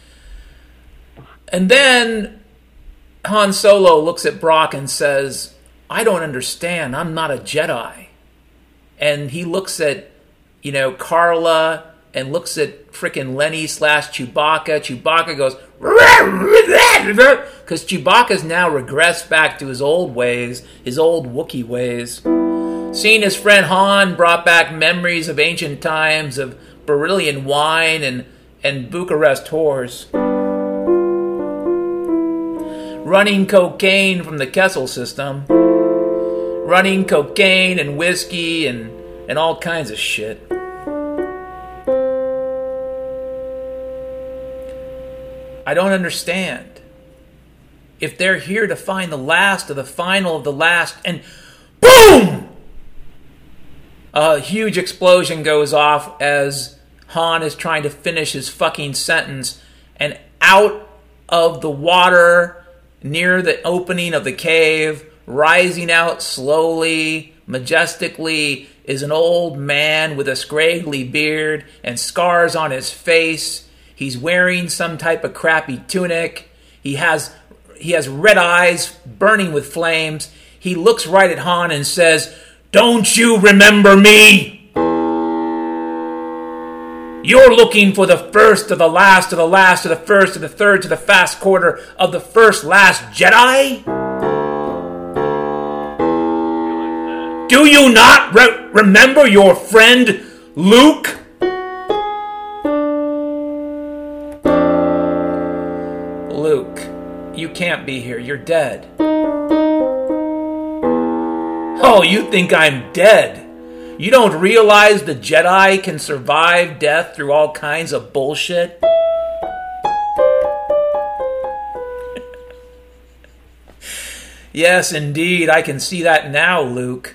And then Han Solo looks at Brock and says, I don't understand. I'm not a Jedi. And he looks at, Carla and looks at frickin' Lenny / Chewbacca. Chewbacca goes, because Chewbacca's now regressed back to his old ways, his old Wookiee ways. Seeing his friend Han brought back memories of ancient times, of Beryllian wine and Bucharest whores. Running cocaine from the Kessel system. Running cocaine and whiskey and all kinds of shit. I don't understand. If they're here to find the last of the final of the last, and boom! A huge explosion goes off as Han is trying to finish his fucking sentence, and out of the water near the opening of the cave, rising out slowly, majestically, is an old man with a scraggly beard and scars on his face. He's wearing some type of crappy tunic. He has red eyes burning with flames. He looks right at Han and says, "Don't you remember me? You're looking for the first of the last of the last of the first of the third to the fast quarter of the first last Jedi? Do you not remember your friend Luke?" Luke, you can't be here. You're dead. Oh, you think I'm dead? You don't realize the Jedi can survive death through all kinds of bullshit? Yes, indeed, I can see that now, Luke.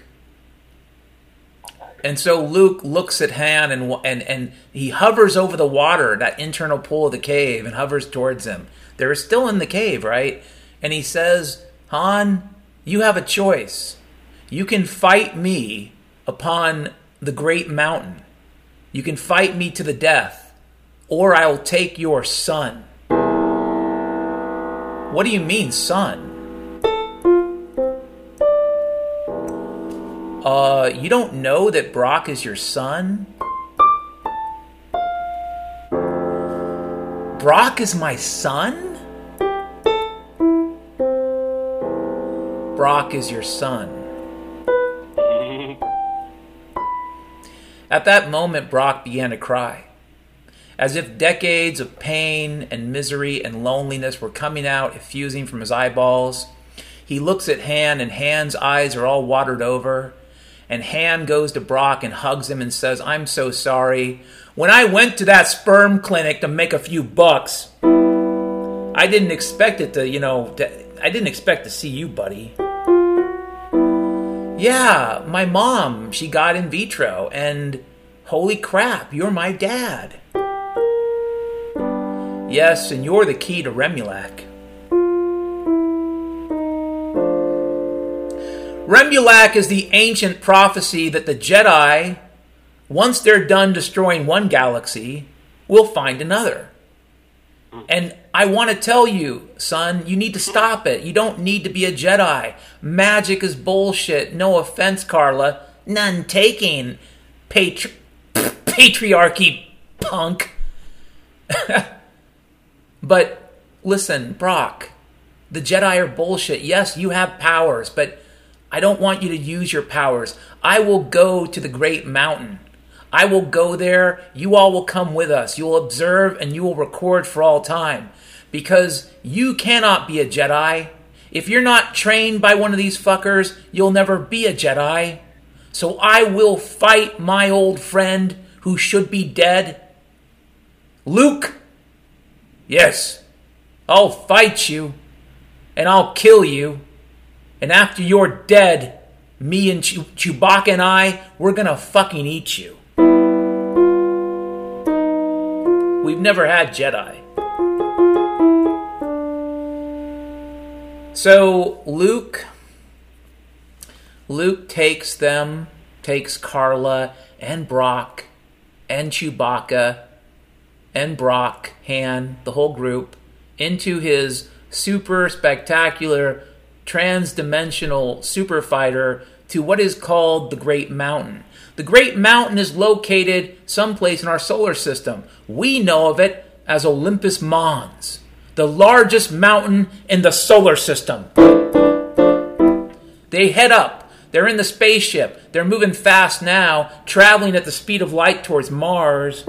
And so Luke looks at Han and he hovers over the water, that internal pool of the cave, and hovers towards him. They're still in the cave, right? And he says, Han, you have a choice. You can fight me upon the great mountain. You can fight me to the death, or I will take your son. What do you mean, son? You don't know that Brock is your son? Brock is my son? Brock is your son. At that moment, Brock began to cry, as if decades of pain and misery and loneliness were coming out, effusing from his eyeballs. He looks at Han, and Han's eyes are all watered over. And Han goes to Brock and hugs him and says, "I'm so sorry. When I went to that sperm clinic to make a few bucks, I didn't expect it to, I didn't expect to see you, buddy. Yeah, my mom, she got in vitro, and holy crap, you're my dad. Yes, and you're the key to Remulac." Remulac is the ancient prophecy that the Jedi, once they're done destroying one galaxy, will find another. And I want to tell you, son, you need to stop it. You don't need to be a Jedi. Magic is bullshit. No offense, Carla. None taking, patriarchy punk. But listen, Brock, the Jedi are bullshit. Yes, you have powers, but I don't want you to use your powers. I will go to the great mountain. I will go there. You all will come with us. You will observe and you will record for all time. Because you cannot be a Jedi. If you're not trained by one of these fuckers, you'll never be a Jedi. So I will fight my old friend who should be dead. Luke, yes, I'll fight you, and I'll kill you, and after you're dead, me and Chewbacca and I, we're gonna fucking eat you. We've never had Jedi. So Luke takes Carla and Brock and Chewbacca and Brock, Han, the whole group, into his super spectacular trans-dimensional super fighter to what is called the Great Mountain. The Great Mountain is located someplace in our solar system. We know of it as Olympus Mons, the largest mountain in the solar system. They head up. They're in the spaceship. They're moving fast now, traveling at the speed of light towards Mars.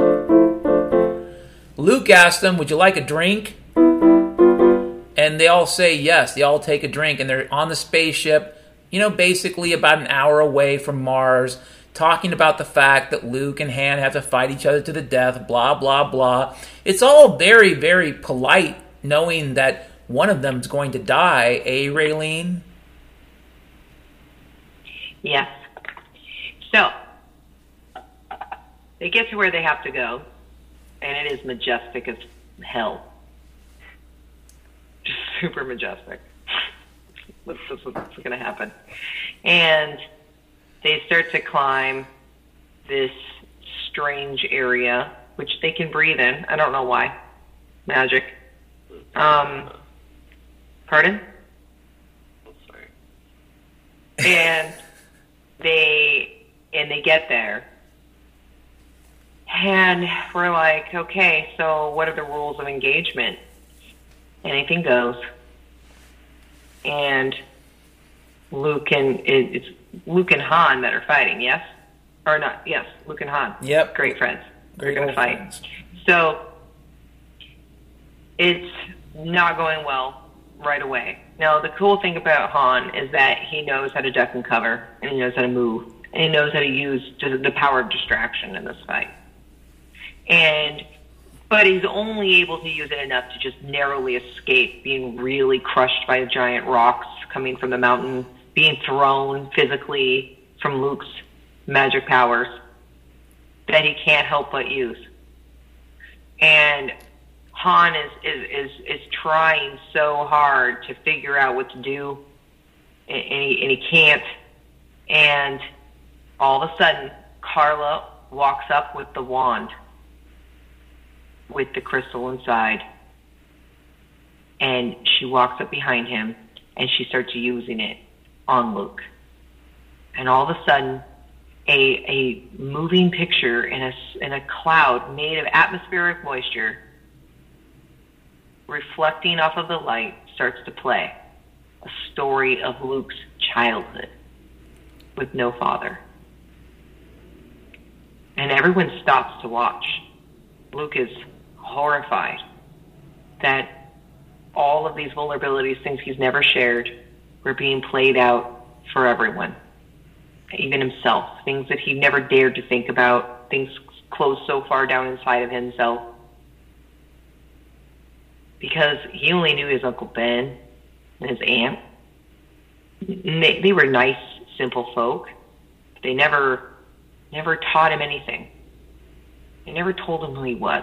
Luke asks them, would you like a drink? And they all say yes. They all take a drink, and they're on the spaceship, basically about an hour away from Mars, talking about the fact that Luke and Han have to fight each other to the death, blah, blah, blah. It's all very, very polite, knowing that one of them is going to die, Raylene? Yes. So, they get to where they have to go, and it is majestic as hell. Just super majestic. What's going to happen? And they start to climb this strange area, which they can breathe in. I don't know why. Magic. Pardon? I'm sorry. And they get there. And we're like, okay, so what are the rules of engagement? Anything goes. And it's Luke and Han that are fighting, yes? Or not, yes, Luke and Han. Yep. Great friends. Great They're going to fight. friends. So, it's not going well right away. Now, the cool thing about Han is that he knows how to duck and cover, and he knows how to move, and he knows how to use the power of distraction in this fight. But he's only able to use it enough to just narrowly escape being really crushed by giant rocks coming from the mountain, being thrown physically from Luke's magic powers that he can't help but use. And Han is trying so hard to figure out what to do, and he can't. And all of a sudden, Carla walks up with the wand, with the crystal inside, and she walks up behind him, and she starts using it on Luke. And all of a sudden, a moving picture in a cloud made of atmospheric moisture, reflecting off of the light, starts to play a story of Luke's childhood with no father. And everyone stops to watch. Luke is horrified that all of these vulnerabilities, things he's never shared, were being played out for everyone, even himself, things that he never dared to think about, things closed so far down inside of himself. Because he only knew his Uncle Ben and his aunt. And they were nice, simple folk. They never taught him anything. They never told him who he was.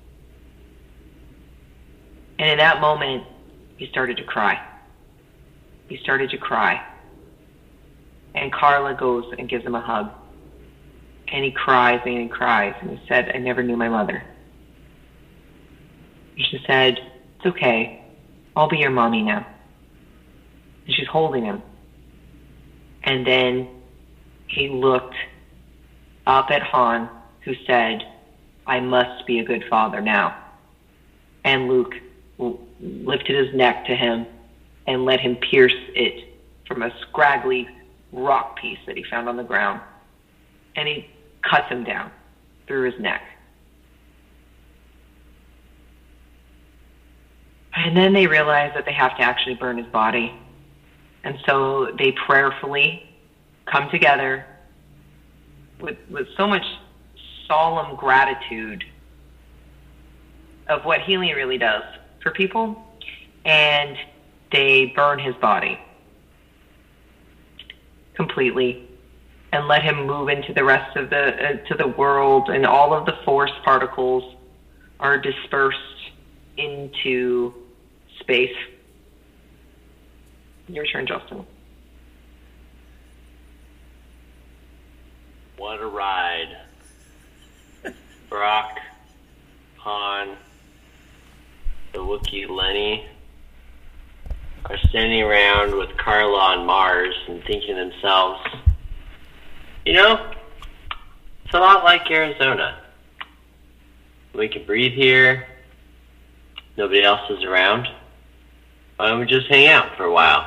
And in that moment, he started to cry. He started to cry. And Carla goes and gives him a hug. And he cries and he cries. And he said, I never knew my mother. And she said, it's okay. I'll be your mommy now. And she's holding him. And then he looked up at Han, who said, I must be a good father now. And Luke lifted his neck to him and let him pierce it from a scraggly rock piece that he found on the ground. And he cuts him down through his neck. And then they realize that they have to actually burn his body. And so they prayerfully come together with so much solemn gratitude of what healing really does for people, and they burn his body completely and let him move into the rest of to the world, and all of the force particles are dispersed into space. Your turn, Justin. What a ride. Brock, Han, the Wookiee Lenny are standing around with Carla on Mars and thinking to themselves, you know, it's a lot like Arizona. We can breathe here. Nobody else is around. Why don't we just hang out for a while?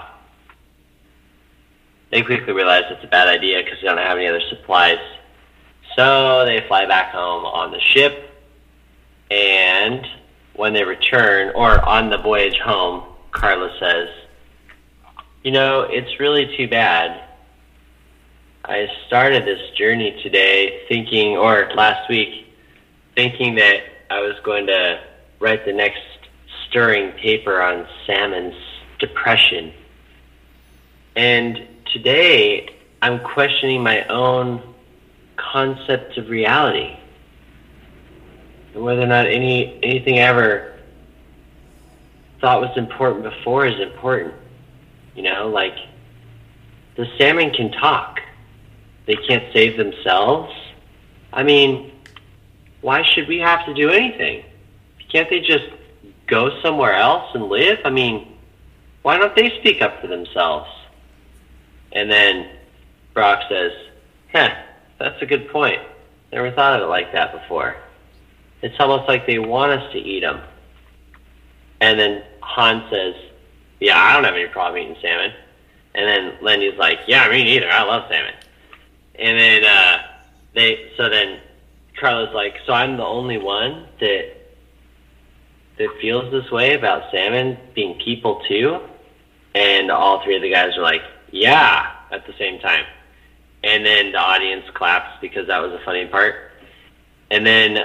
They quickly realize it's a bad idea because they don't have any other supplies. So they fly back home on the ship, and when they return, or on the voyage home, Carla says, you know, it's really too bad. I started this journey today thinking, or last week, thinking that I was going to write the next stirring paper on Salmon's depression. And today, I'm questioning my own concept of reality. And whether or not anything I ever thought was important before is important. You know, like, the salmon can talk. They can't save themselves. I mean, why should we have to do anything? Can't they just go somewhere else and live? I mean, why don't they speak up for themselves? And then Brock says, that's a good point. Never thought of it like that before. It's almost like they want us to eat them. And then Han says, yeah, I don't have any problem eating salmon. And then Lenny's like, yeah, me neither. I love salmon. And then then Carla's like, so I'm the only one that feels this way about salmon being people too? And all three of the guys are like, yeah, at the same time. And then the audience claps because that was a funny part. And then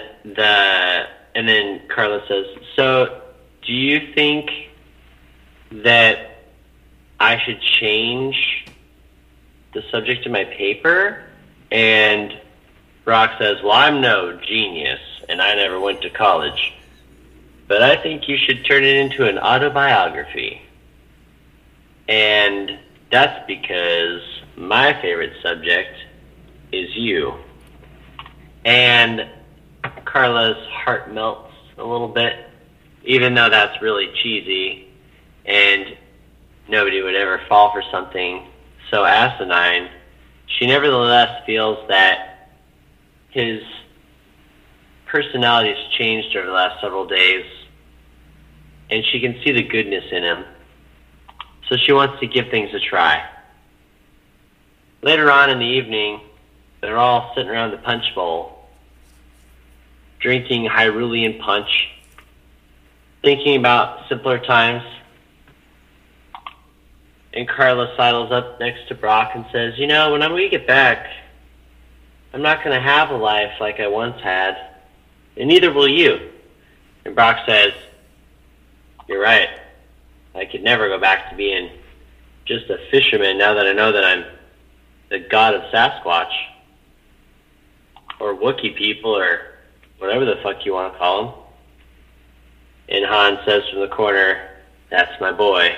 Carla says, so do you think that I should change the subject of my paper? And Brock says, well, I'm no genius and I never went to college, but I think you should turn it into an autobiography. And that's because my favorite subject is you. And Carla's heart melts a little bit, even though that's really cheesy and nobody would ever fall for something so asinine. She nevertheless feels that his personality has changed over the last several days, and she can see the goodness in him. So she wants to give things a try. Later on in the evening, they're all sitting around the punch bowl, drinking Hyrulean punch, thinking about simpler times. And Carla sidles up next to Brock and says, you know, when we get back, I'm not going to have a life like I once had, and neither will you. And Brock says, you're right. I could never go back to being just a fisherman now that I know that I'm the god of Sasquatch, or Wookiee people, or whatever the fuck you want to call them. And Han says from the corner, that's my boy.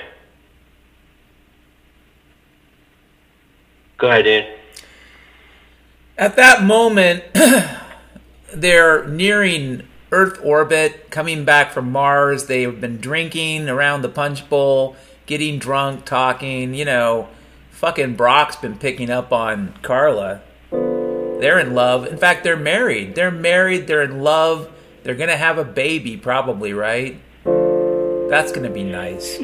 Go ahead, dude. At that moment, they're nearing Earth orbit, coming back from Mars. They've been drinking around the punch bowl, getting drunk, talking. You know, fucking Brock's been picking up on Carla. They're in love. In fact, they're married. They're in love. They're going to have a baby, probably, right? That's going to be nice.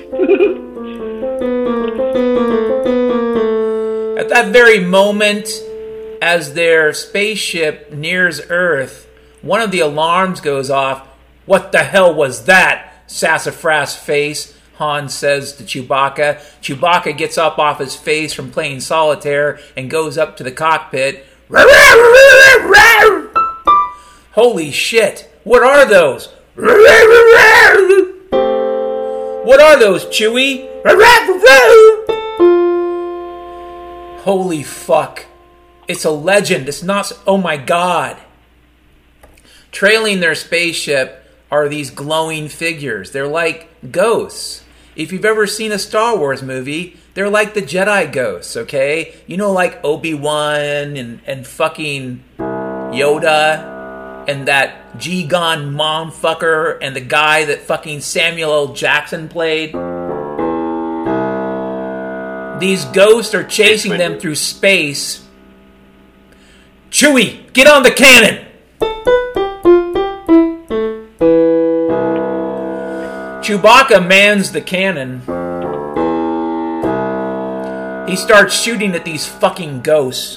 At that very moment, as their spaceship nears Earth, one of the alarms goes off. What the hell was that? Sassafras face, Han says to Chewbacca. Chewbacca gets up off his face from playing solitaire and goes up to the cockpit. Holy shit, what are those? What are those, Chewie? Holy fuck. It's a legend. It's not... Oh my god. Trailing their spaceship are these glowing figures. They're like ghosts. If you've ever seen a Star Wars movie, they're like the Jedi ghosts, okay? You know, like Obi-Wan and fucking Yoda and that G-Gon momfucker and the guy that fucking Samuel L. Jackson played. These ghosts are chasing them through space. Chewie, get on the cannon! Chewbacca mans the cannon. He starts shooting at these fucking ghosts.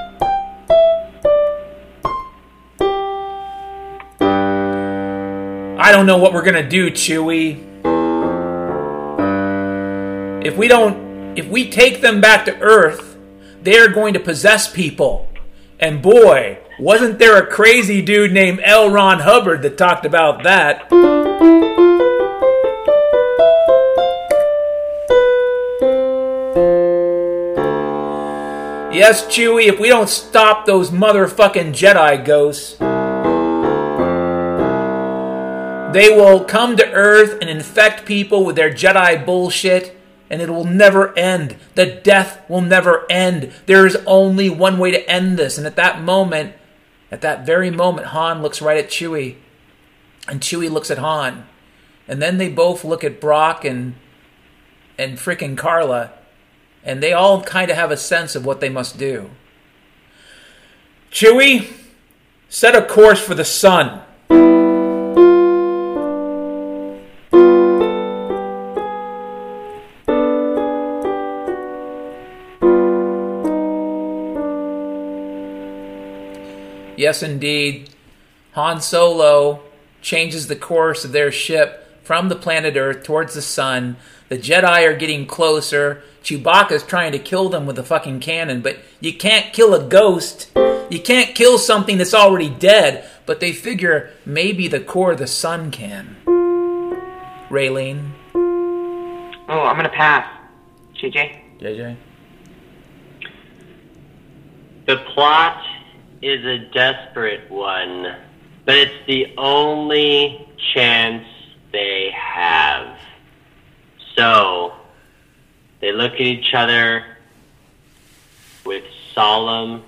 I don't know what we're gonna do, Chewie. If we take them back to Earth, they're going to possess people. And boy, wasn't there a crazy dude named L. Ron Hubbard that talked about that. Yes, Chewie, if we don't stop those motherfucking Jedi ghosts, they will come to Earth and infect people with their Jedi bullshit, and it will never end. The death will never end. There is only one way to end this. And at that very moment, Han looks right at Chewie, and Chewie looks at Han, and then they both look at Brock and frickin' Carla, and they all kind of have a sense of what they must do. Chewie, set a course for the sun. Yes, indeed. Han Solo changes the course of their ship from the planet Earth towards the sun. The Jedi are getting closer. Chewbacca's trying to kill them with a fucking cannon, but you can't kill a ghost. You can't kill something that's already dead, but they figure maybe the core of the sun can. Raylene? Oh, I'm going to pass. JJ? The plot is a desperate one, but it's the only chance they have. So, they look at each other with solemn...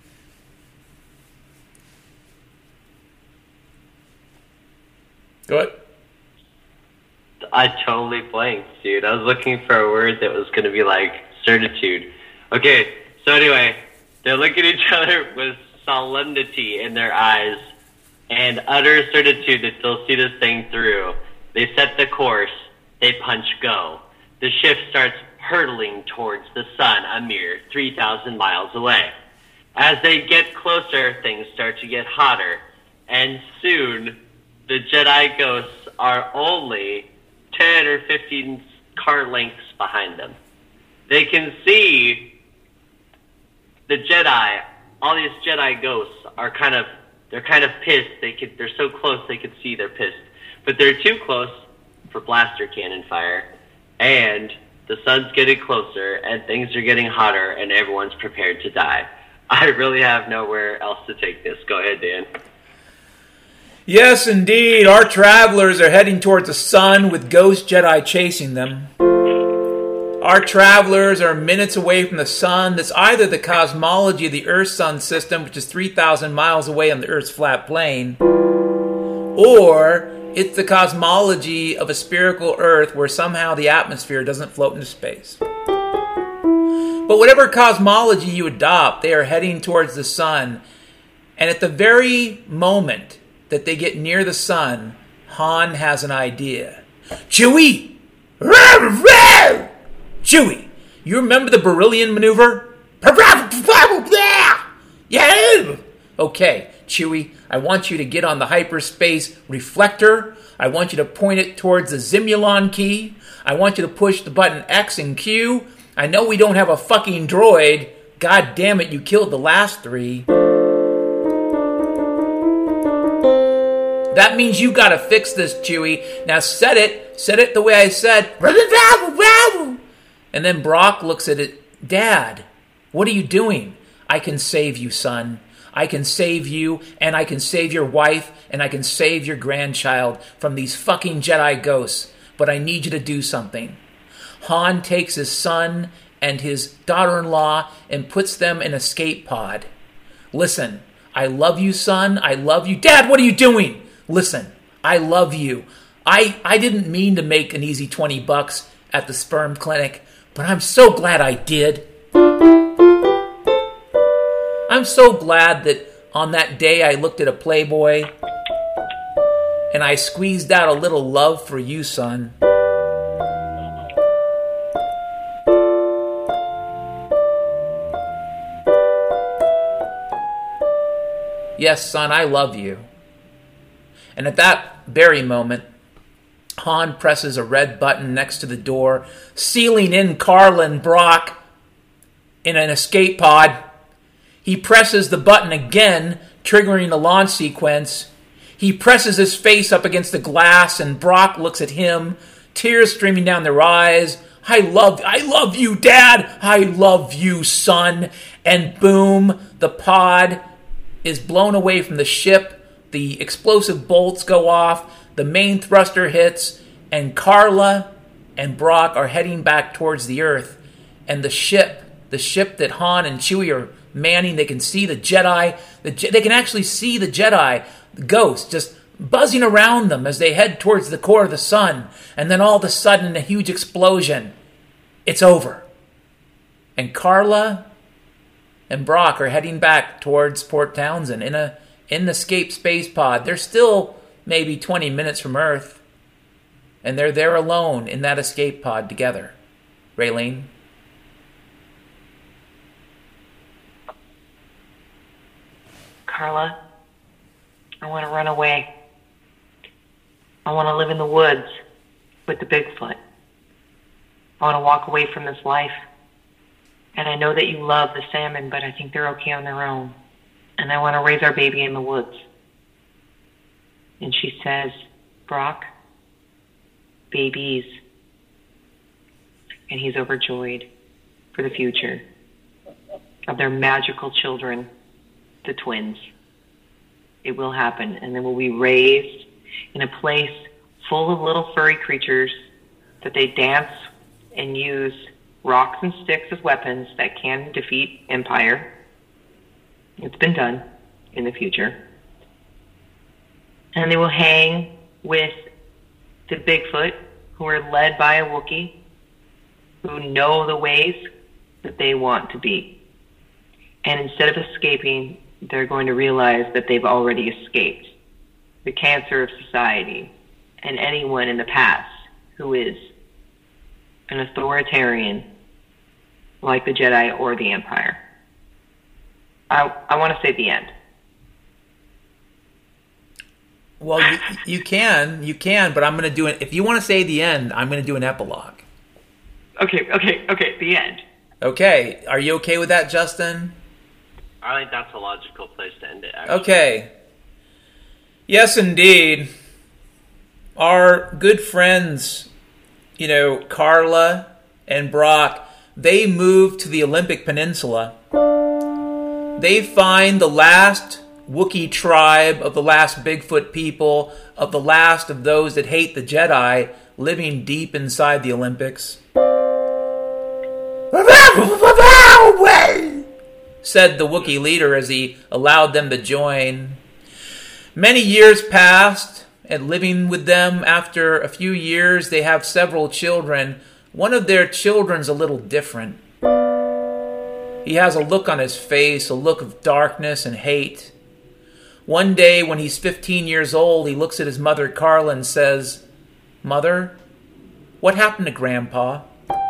What? I totally blanked, dude. I was looking for a word that was going to be like certitude. Okay, so anyway, they look at each other with solemnity in their eyes and utter certitude that they'll see this thing through. They set the course. They punch go. The ship starts hurtling towards the sun a mere 3,000 miles away. As they get closer, things start to get hotter, and soon the Jedi ghosts are only 10 or 15 car lengths behind them. They can see the Jedi. All these Jedi ghosts are kind of pissed. They're so close they could see they're pissed, but they're too close for blaster cannon fire, and the sun's getting closer, and things are getting hotter, and everyone's prepared to die. I really have nowhere else to take this. Go ahead, Dan. Yes, indeed. Our travelers are heading towards the sun with ghost Jedi chasing them. Our travelers are minutes away from the sun. That's either the cosmology of the Earth-Sun system, which is 3,000 miles away on the Earth's flat plane, or it's the cosmology of a spherical Earth where somehow the atmosphere doesn't float into space. But whatever cosmology you adopt, they are heading towards the sun. And at the very moment that they get near the sun, Han has an idea. Chewie! Chewie, you remember the Beryllian maneuver? Yeah! Okay, Chewie, I want you to get on the hyperspace reflector. I want you to point it towards the Zimulon key. I want you to push the button X and Q. I know we don't have a fucking droid. God damn it, you killed the last three. That means you gotta fix this, Chewie. Now set it the way I said. And then Brock looks at it. Dad, what are you doing? I can save you, son. I can save you, and I can save your wife, and I can save your grandchild from these fucking Jedi ghosts. But I need you to do something. Han takes his son and his daughter-in-law and puts them in an escape pod. Listen, I love you, son. I love you. Dad, what are you doing? Listen, I love you. I didn't mean to make an easy $20 at the sperm clinic, but I'm so glad I did. I'm so glad that on that day I looked at a Playboy and I squeezed out a little love for you, son. Yes, son, I love you. And at that very moment, Han presses a red button next to the door, sealing in Carla and Brock in an escape pod. He presses the button again, triggering the launch sequence. He presses his face up against the glass, and Brock looks at him, tears streaming down their eyes. I love you, Dad. I love you, son. And boom, the pod is blown away from the ship. The explosive bolts go off. The main thruster hits, and Carla and Brock are heading back towards the Earth. And the ship that Han and Chewie are manning, they can see the Jedi. They can actually see the Jedi, the ghosts, just buzzing around them as they head towards the core of the sun. And then all of a sudden, in a huge explosion, it's over. And Carla and Brock are heading back towards Port Townsend in the escape space pod. They're still maybe 20 minutes from Earth, and they're there alone in that escape pod together. Raylene? Carla, I want to run away. I want to live in the woods with the Bigfoot. I want to walk away from this life. And I know that you love the salmon, but I think they're okay on their own. And I want to raise our baby in the woods. And she says, Brock, babies. And he's overjoyed for the future of their magical children, the twins. It will happen. And they will be raised in a place full of little furry creatures that they dance and use rocks and sticks as weapons that can defeat Empire. It's been done in the future. And they will hang with the Bigfoot, who are led by a Wookiee, who know the ways that they want to be. And instead of escaping, they're going to realize that they've already escaped the cancer of society and anyone in the past who is an authoritarian like the Jedi or the Empire. I want to say the end. Well, you can, but I'm going to do it. If you want to say the end, I'm going to do an epilogue. Okay, the end. Okay, are you okay with that, Justin? I think that's a logical place to end it, actually. Okay. Yes, indeed. Our good friends, Carla and Brock, they move to the Olympic Peninsula. They find the last Wookiee tribe of the last Bigfoot people, of the last of those that hate the Jedi, living deep inside the Olympics. Said the Wookiee leader as he allowed them to join. Many years passed, and living with them, after a few years, they have several children. One of their children's a little different. He has a look on his face, a look of darkness and hate. One day, when he's 15 years old, he looks at his mother, Carla, and says, "Mother, what happened to Grandpa?"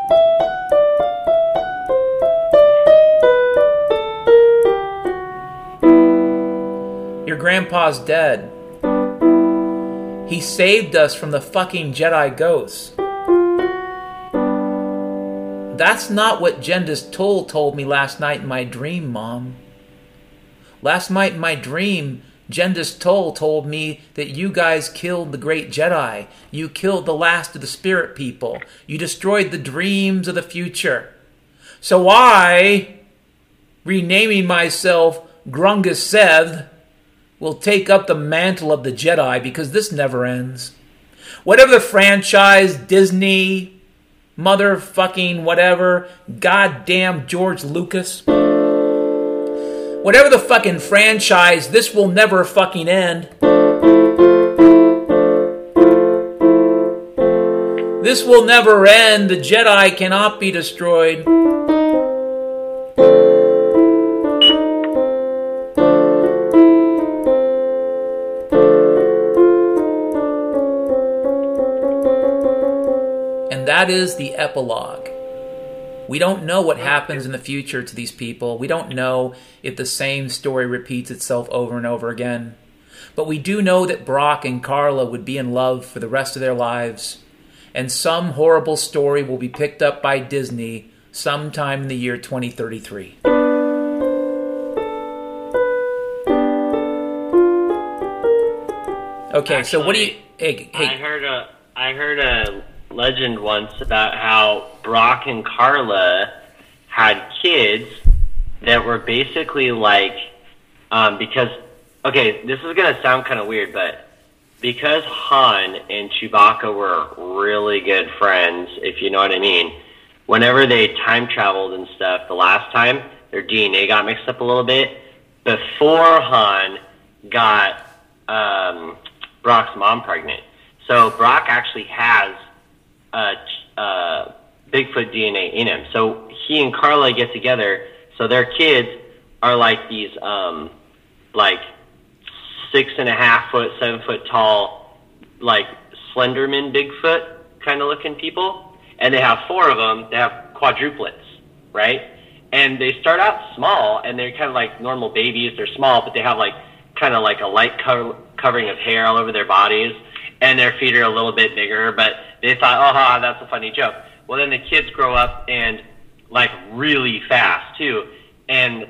"Your grandpa's dead. He saved us from the fucking Jedi ghosts." "That's not what Jendis told me last night in my dream, Mom. Last night in my dream, Jendis Toll told me that you guys killed the great Jedi. You killed the last of the spirit people. You destroyed the dreams of the future. So I, renaming myself Grungus Seth, will take up the mantle of the Jedi because this never ends. Whatever the franchise, Disney, motherfucking whatever, goddamn George Lucas, whatever the fucking franchise, this will never fucking end. This will never end. The Jedi cannot be destroyed. And that is the epilogue. We don't know what happens in the future to these people. We don't know if the same story repeats itself over and over again. But we do know that Brock and Carla would be in love for the rest of their lives. And some horrible story will be picked up by Disney sometime in the year 2033. Okay, actually, so what do you... Hey. I heard a legend once about how Brock and Carla had kids that were basically like, because, okay, this is going to sound kind of weird, but because Han and Chewbacca were really good friends, if you know what I mean, whenever they time traveled and stuff the last time, their DNA got mixed up a little bit. Before Han got Brock's mom pregnant. So Brock actually has Bigfoot DNA in him. So he and Carla get together. So their kids are like these, like 6.5 foot, 7 foot tall, like Slenderman Bigfoot kind of looking people. And they have 4 of them. They have quadruplets, right? And they start out small, and they're kind of like normal babies. They're small, but they have like kind of like a light covering of hair all over their bodies, and their feet are a little bit bigger. But they thought, oh, that's a funny joke. Well, then the kids grow up and like really fast too, and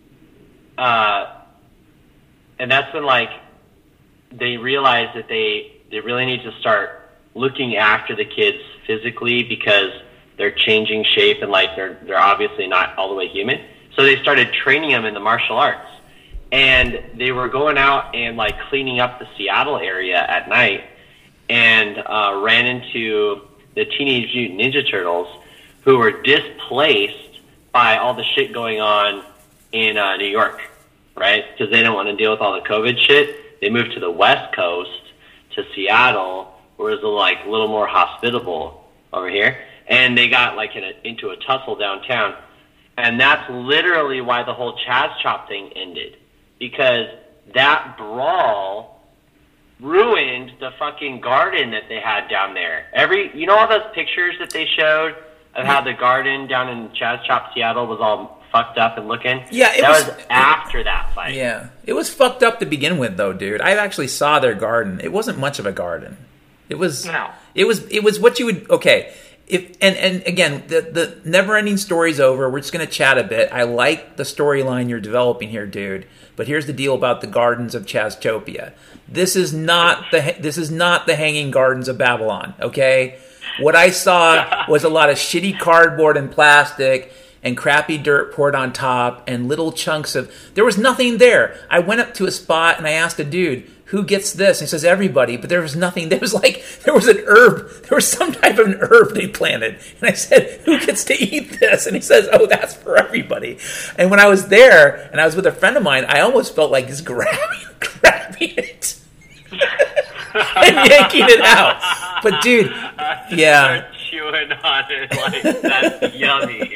that's when like they realize that they really need to start looking after the kids physically because they're changing shape and like they're obviously not all the way human. So they started training them in the martial arts, and they were going out and like cleaning up the Seattle area at night, and ran into the Teenage Mutant Ninja Turtles, who were displaced by all the shit going on in New York, right? Because they didn't want to deal with all the COVID shit. They moved to the West Coast, to Seattle, where it was like a little more hospitable over here. And they got like into a tussle downtown. And that's literally why the whole Chaz Chop thing ended. Because that brawl ruined the fucking garden that they had down there. You know all those pictures that they showed of how the garden down in Chaz Chop, Seattle was all fucked up and looking? Yeah, that was after that fight. Yeah. It was fucked up to begin with though, dude. I actually saw their garden. It wasn't much of a garden. It was what you would and again, the never-ending story's over. We're just going to chat a bit. I like the storyline you're developing here, dude. But here's the deal about the gardens of Chaztopia. This is not the Hanging Gardens of Babylon, okay? What I saw was a lot of shitty cardboard and plastic and crappy dirt poured on top and little chunks of... There was nothing there. I went up to a spot and I asked a dude, who gets this? And he says, everybody. But there was nothing. There was an herb. There was some type of an herb they planted. And I said, who gets to eat this? And he says, oh, that's for everybody. And when I was there and I was with a friend of mine, I almost felt like just grabbing it and yanking it out. But dude, yeah. Chewing on it like that's yummy.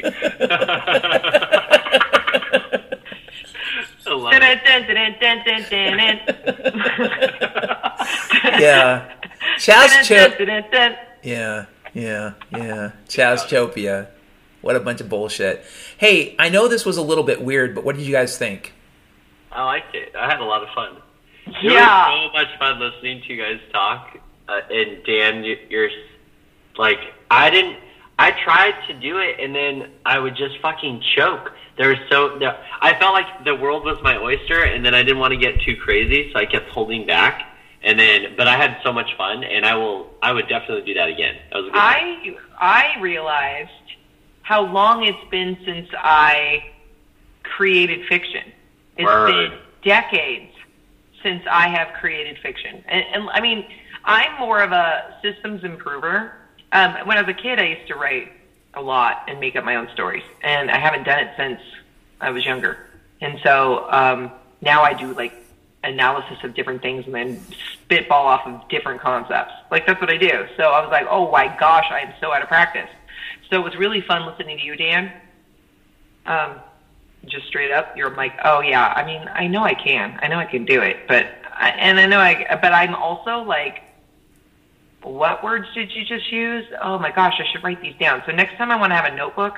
Yeah. Yeah. Chaztopia. What a bunch of bullshit. Hey, I know this was a little bit weird, but what did you guys think? I liked it. I had a lot of fun. It was so much fun listening to you guys talk. And Dan, you're like, I tried to do it, and then I would just fucking choke. I felt like the world was my oyster, and then I didn't want to get too crazy, so I kept holding back. But I had so much fun, and I would definitely do that again. That was a good time. I realized how long it's been since I created fiction. It's been decades since I have created fiction. And I mean, I'm more of a systems improver. When I was a kid, I used to write a lot and make up my own stories, and I haven't done it since I was younger. And so now I do like analysis of different things and then spitball off of different concepts. Like, that's what I do. So I was like, oh my gosh, I am so out of practice. So it was really fun listening to you, Dan. Just straight up, you're like, oh yeah, I mean, I know I can do it, but I'm also like, what words did you just use? Oh my gosh, I should write these down. So next time I want to have a notebook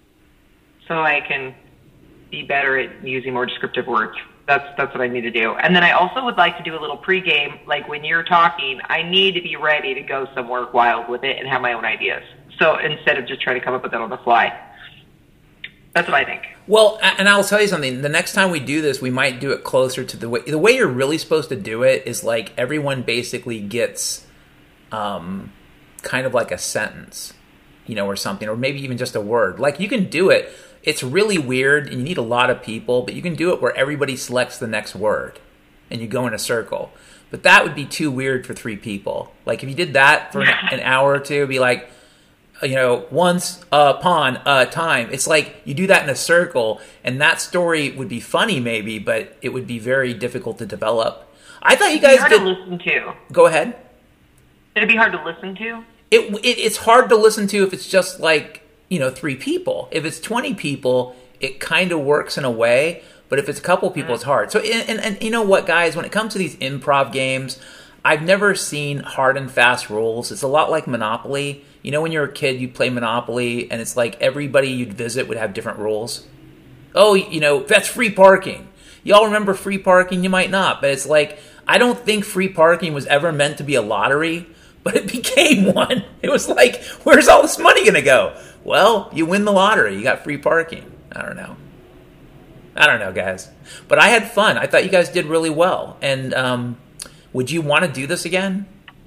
so I can be better at using more descriptive words. That's what I need to do. And then I also would like to do a little pregame, like when you're talking, I need to be ready to go somewhere wild with it and have my own ideas. So instead of just trying to come up with it on the fly. That's what I think. Well, and I'll tell you something. The next time we do this, we might do it closer to the way you're really supposed to do it is like everyone basically gets kind of like a sentence, or something, or maybe even just a word. Like, you can do it. It's really weird, and you need a lot of people, but you can do it where everybody selects the next word, and you go in a circle. But that would be too weird for 3 people. Like, if you did that for an hour or two, it'd be like, once upon a time. It's like you do that in a circle, and that story would be funny maybe, but it would be very difficult to develop. I thought you guys did. Hard to listen to. Go ahead. It'd be hard to listen to. It's hard to listen to if it's just like 3 people. If it's 20 people, it kind of works in a way. But if it's a couple people, it's hard. So, and you know what, guys? When it comes to these improv games, I've never seen hard and fast rules. It's a lot like Monopoly. When you're a kid, you play Monopoly, and it's like everybody you'd visit would have different rules. Oh, that's free parking. Y'all remember free parking? You might not. But it's like, I don't think free parking was ever meant to be a lottery, but it became one. It was like, where's all this money going to go? Well, you win the lottery. You got free parking. I don't know, guys. But I had fun. I thought you guys did really well. And would you want to do this again?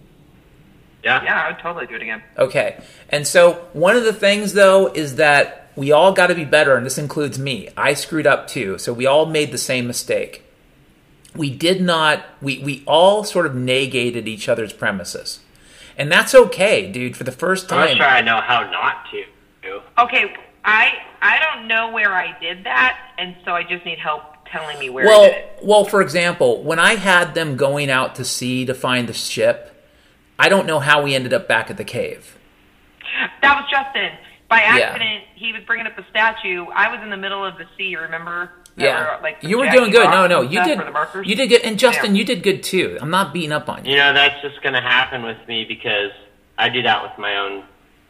Yeah, I would totally do it again. Okay. And so one of the things, though, is that we all got to be better, and this includes me. I screwed up, too. So we all made the same mistake. We did not... We all sort of negated each other's premises. And that's okay, dude, for the first time. I'm not sure I know how not to. Okay, I don't know where I did that, and so I just need help telling me where I did it. Well, for example, when I had them going out to sea to find the ship, I don't know how we ended up back at the cave. That was Justin. By accident, he was bringing up the statue. I was in the middle of the sea, remember? Yeah. Like you were doing good. No, you did. You did good. And Justin, you did good too. I'm not beating up on you. That's just going to happen with me because I do that with my own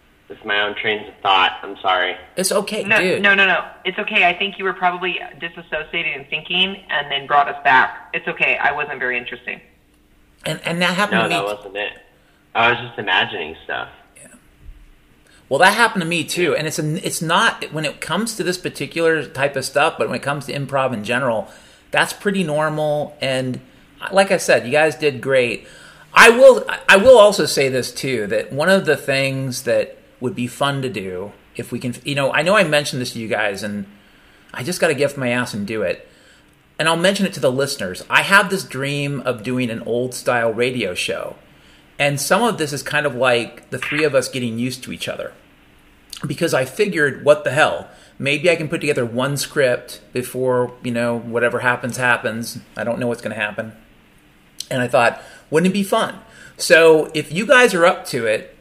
trains of thought. I'm sorry. It's okay, no, dude. No. It's okay. I think you were probably disassociating and thinking and then brought us back. It's okay. I wasn't very interesting. And that happened to me. No, that wasn't it. I was just imagining stuff. Yeah. Well, that happened to me too. And it's not when it comes to this particular type of stuff, but when it comes to improv in general, that's pretty normal. And like I said, you guys did great. I will also say this too, that one of the things that would be fun to do if we can, I know I mentioned this to you guys, and I just got to get off my ass and do it. And I'll mention it to the listeners. I have this dream of doing an old style radio show. And some of this is kind of like the 3 of us getting used to each other. Because I figured, what the hell? Maybe I can put together one script before, whatever happens. I don't know what's going to happen. And I thought, wouldn't it be fun? So if you guys are up to it,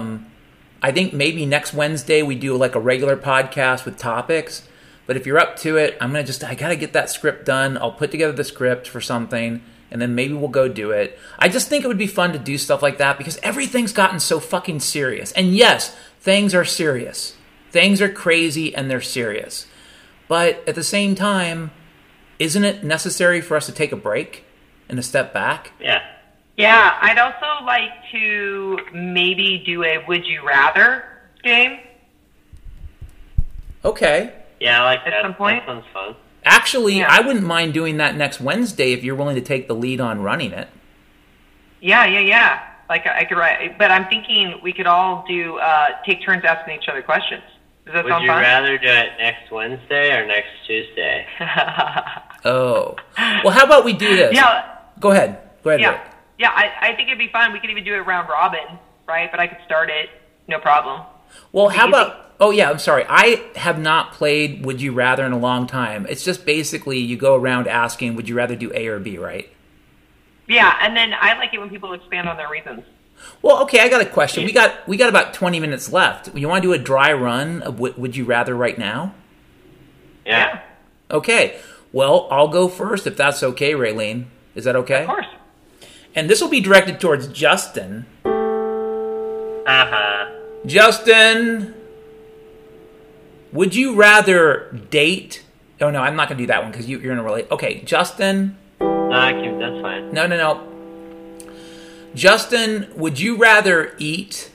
I think maybe next Wednesday we do like a regular podcast with topics. But if you're up to it, I got to get that script done. I'll put together the script for something, and then maybe we'll go do it. I just think it would be fun to do stuff like that because everything's gotten so fucking serious. And yes, things are serious. Things are crazy and they're serious. But at the same time, isn't it necessary for us to take a break and a step back? Yeah. Yeah, I'd also like to maybe do a Would You Rather game. Okay. Yeah, I like At that. some point? That sounds fun. Actually, Yeah. I wouldn't mind doing that next Wednesday if you're willing to take the lead on running it. Yeah. Like I could write, but I'm thinking we could all do take turns asking each other questions. Does that Would sound you fun? rather do it next Wednesday or next Tuesday? Oh. Well, how about we do this? Yeah. Go ahead. Rick. Yeah. I think it'd be fun. We could even do it round robin, right? But I could start it, no problem. Well, It'd be how easy. about... Oh, yeah, I'm sorry. I have not played Would You Rather in a long time. It's just basically you go around asking, would you rather do A or B, right? Yeah, and then I like it when people expand on their reasons. Well, okay, I got a question. We got about 20 minutes left. You want to do a dry run of Would You Rather right now? Yeah. Okay. Well, I'll go first if that's okay, Raylene. Is that okay? Of course. And this will be directed towards Justin. Uh-huh. Justin, would you rather date... Oh, no, I'm not going to do that one because you're going to relate. Okay, Justin... That's fine. No. Justin, would you rather eat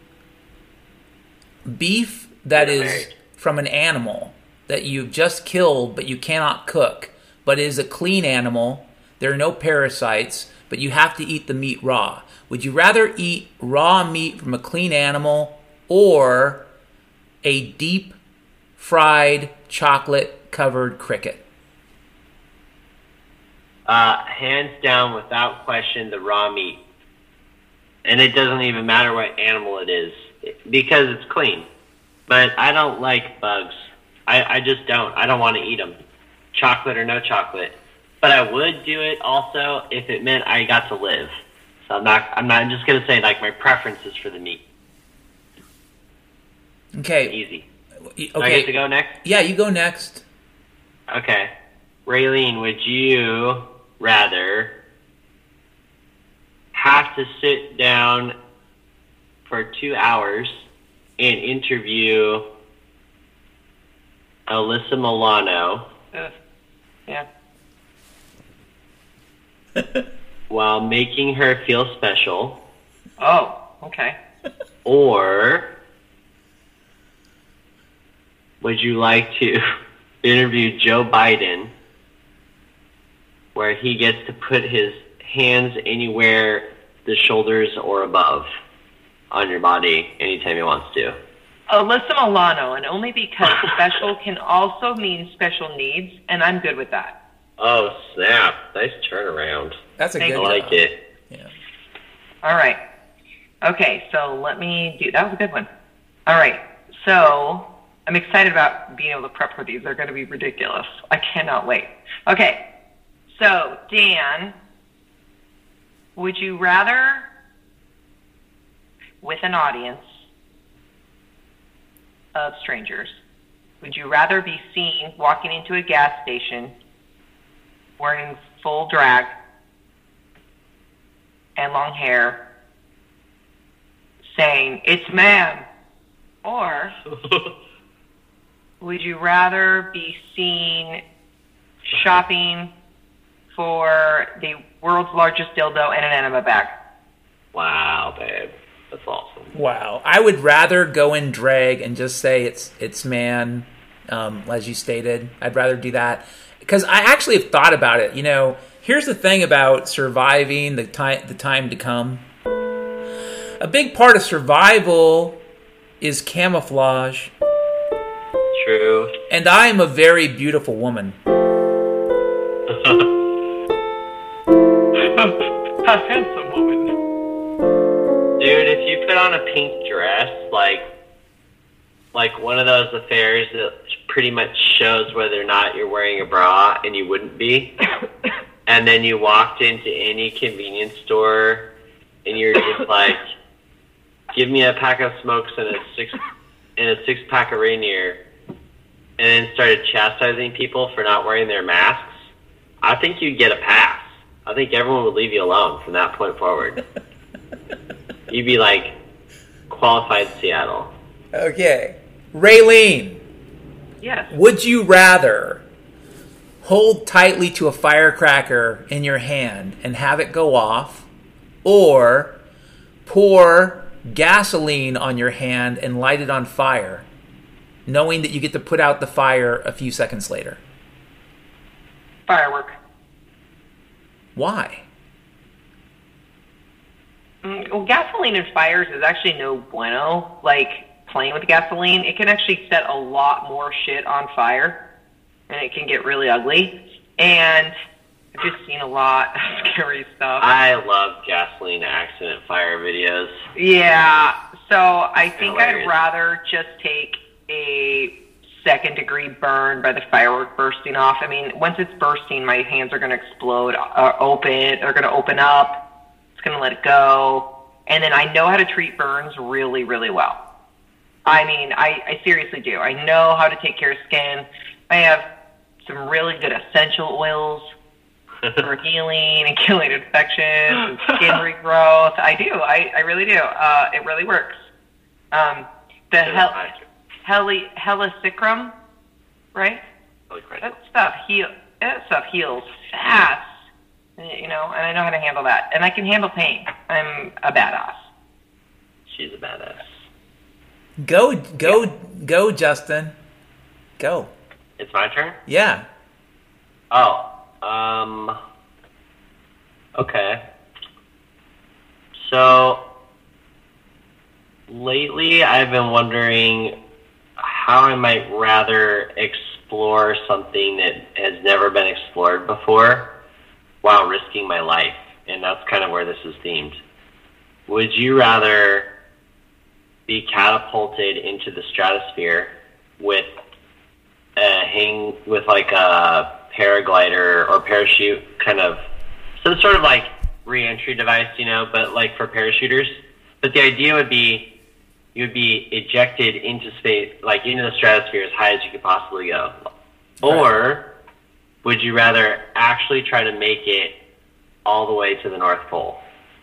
beef that Yeah, is married. from an animal that you've just killed but you cannot cook, but is a clean animal, there are no parasites, but you have to eat the meat raw? Would you rather eat raw meat from a clean animal or a deep fried chocolate covered cricket? Hands down, without question, the raw meat. And it doesn't even matter what animal it is, because it's clean. But I don't like bugs. I just don't. I don't want to eat them, chocolate or no chocolate. But I would do it also if it meant I got to live. So I'm just gonna say like my preference is for the meat. Okay. Easy. Okay. Do I get to go next? Yeah, you go next. Okay. Raylene, would you rather have to sit down for 2 hours and interview Alyssa Milano Ugh. Yeah. while making her feel special, Oh, okay. or would you like to interview Joe Biden where he gets to put his hands anywhere the shoulders or above on your body anytime he wants to? Alyssa Milano, and only because special can also mean special needs, and I'm good with that. Oh, snap. Nice turnaround. That's a Thank good you. I like it. Yeah. All right. Okay, so let me do... That was a good one. All right, so I'm excited about being able to prep for these. They're going to be ridiculous. I cannot wait. Okay, so Dan, would you rather, with an audience of strangers, would you rather be seen walking into a gas station wearing full drag and long hair saying, "It's ma'am," or would you rather be seen shopping for the world's largest dildo and an enema bag? Wow, babe. That's awesome. Wow. I would rather go in drag and just say it's man, as you stated. I'd rather do that. Because I actually have thought about it. You know, here's the thing about surviving the time to come. A big part of survival is camouflage. True. And I am a very beautiful woman. A handsome woman. Dude, if you put on a pink dress, like one of those affairs that pretty much shows whether or not you're wearing a bra, and you wouldn't be, and then you walked into any convenience store, and you're just like, give me a pack of smokes and a six pack of Rainier, and then started chastising people for not wearing their masks, I think you'd get a pass. I think everyone would leave you alone from that point forward. You'd be like qualified Seattle. Okay. Raylene, Yes. would you rather hold tightly to a firecracker in your hand and have it go off, or pour gasoline on your hand and light it on fire? knowing that you get to put out the fire a few seconds later? Firework. Why? Well, gasoline in fires is actually no bueno. Like, playing with gasoline, it can actually set a lot more shit on fire, and it can get really ugly. And I've just seen a lot of scary stuff. I love gasoline accident fire videos. Yeah, so I think hilarious. I'd rather just take a second-degree burn by the firework bursting off. I mean, once it's bursting, my hands are going to explode, open. They're going to open up. It's going to let it go. And then I know how to treat burns really, really well. I mean, I seriously do. I know how to take care of skin. I have some really good essential oils for healing and killing infections and skin regrowth. I do. I really do. It really works. The helicicrum, right? That stuff heals fast. You know, and I know how to handle that. And I can handle pain. I'm a badass. She's a badass. Go, Justin. Go. It's my turn? Yeah. Okay. So, lately I've been wondering how I might rather explore something that has never been explored before while risking my life. And that's kind of where this is themed. Would you rather be catapulted into the stratosphere with like a paraglider or parachute, kind of some sort of like re-entry device, you know, but like for parachuters. But the idea would be you would be ejected into space, like into the stratosphere as high as you could possibly go. Right. Or would you rather actually try to make it all the way to the North Pole?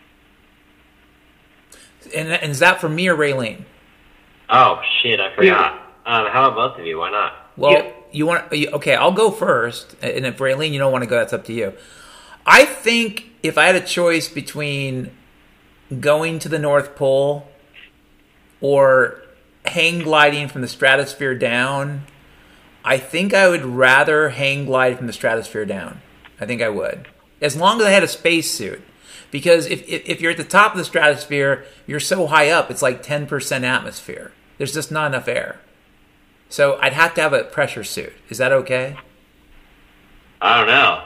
And is that for me or Raylene? Oh, shit, I forgot. How about both of you? Why not? Well, okay, I'll go first. And if Raylene, you don't want to go, that's up to you. I think if I had a choice between going to the North Pole or hang gliding from the stratosphere down, I think I would rather hang glide from the stratosphere down. I think I would. As long as I had a spacesuit. Because if you're at the top of the stratosphere, you're so high up, it's like 10% atmosphere. There's just not enough air. So I'd have to have a pressure suit. Is that okay? I don't know.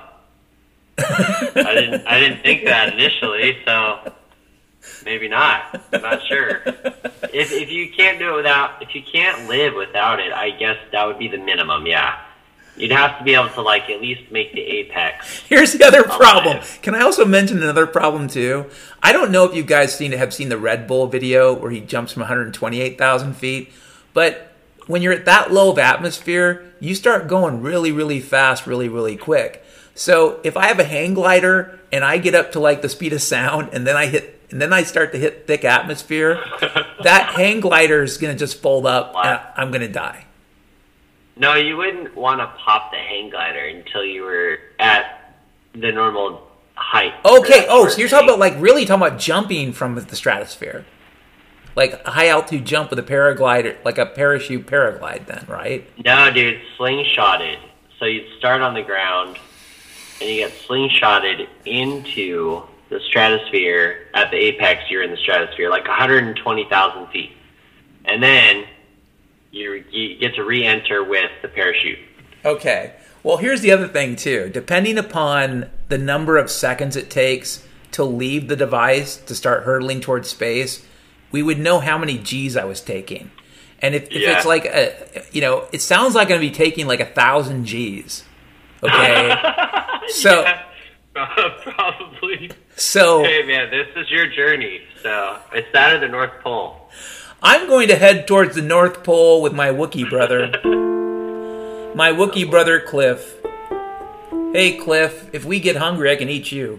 I didn't think that initially, so maybe not. I'm not sure. If you can't do it without, if you can't live without it, I guess that would be the minimum. Yeah. You'd have to be able to, like, at least make the apex. Here's the other problem. Can I also mention another problem, too? I don't know if you guys have seen the Red Bull video where he jumps from 128,000 feet, but when you're at that low of atmosphere, you start going really, really fast, really, really quick. So if I have a hang glider and I get up to, like, the speed of sound and then I start to hit thick atmosphere, that hang glider is going to just fold up and I'm going to die. No, you wouldn't want to pop the hang glider until you were at the normal height. Okay, so you're talking about really talking about jumping from the stratosphere. Like a high altitude jump with a paraglider, like a parachute paraglide then, right? No, dude, slingshotted. So you'd start on the ground and you get slingshotted into the stratosphere. At the apex, you're in the stratosphere, like 120,000 feet. And then you get to re-enter with the parachute. Okay. Well, here's the other thing, too. Depending upon the number of seconds it takes to leave the device to start hurtling towards space, we would know how many G's I was taking. And if it's like, it sounds like I'm going to be taking like 1,000 G's. Okay? So, probably. So, hey, man, this is your journey. So, it's that or the North Pole. I'm going to head towards the North Pole with my Wookiee brother. My Wookiee brother, Cliff. Hey, Cliff, if we get hungry, I can eat you.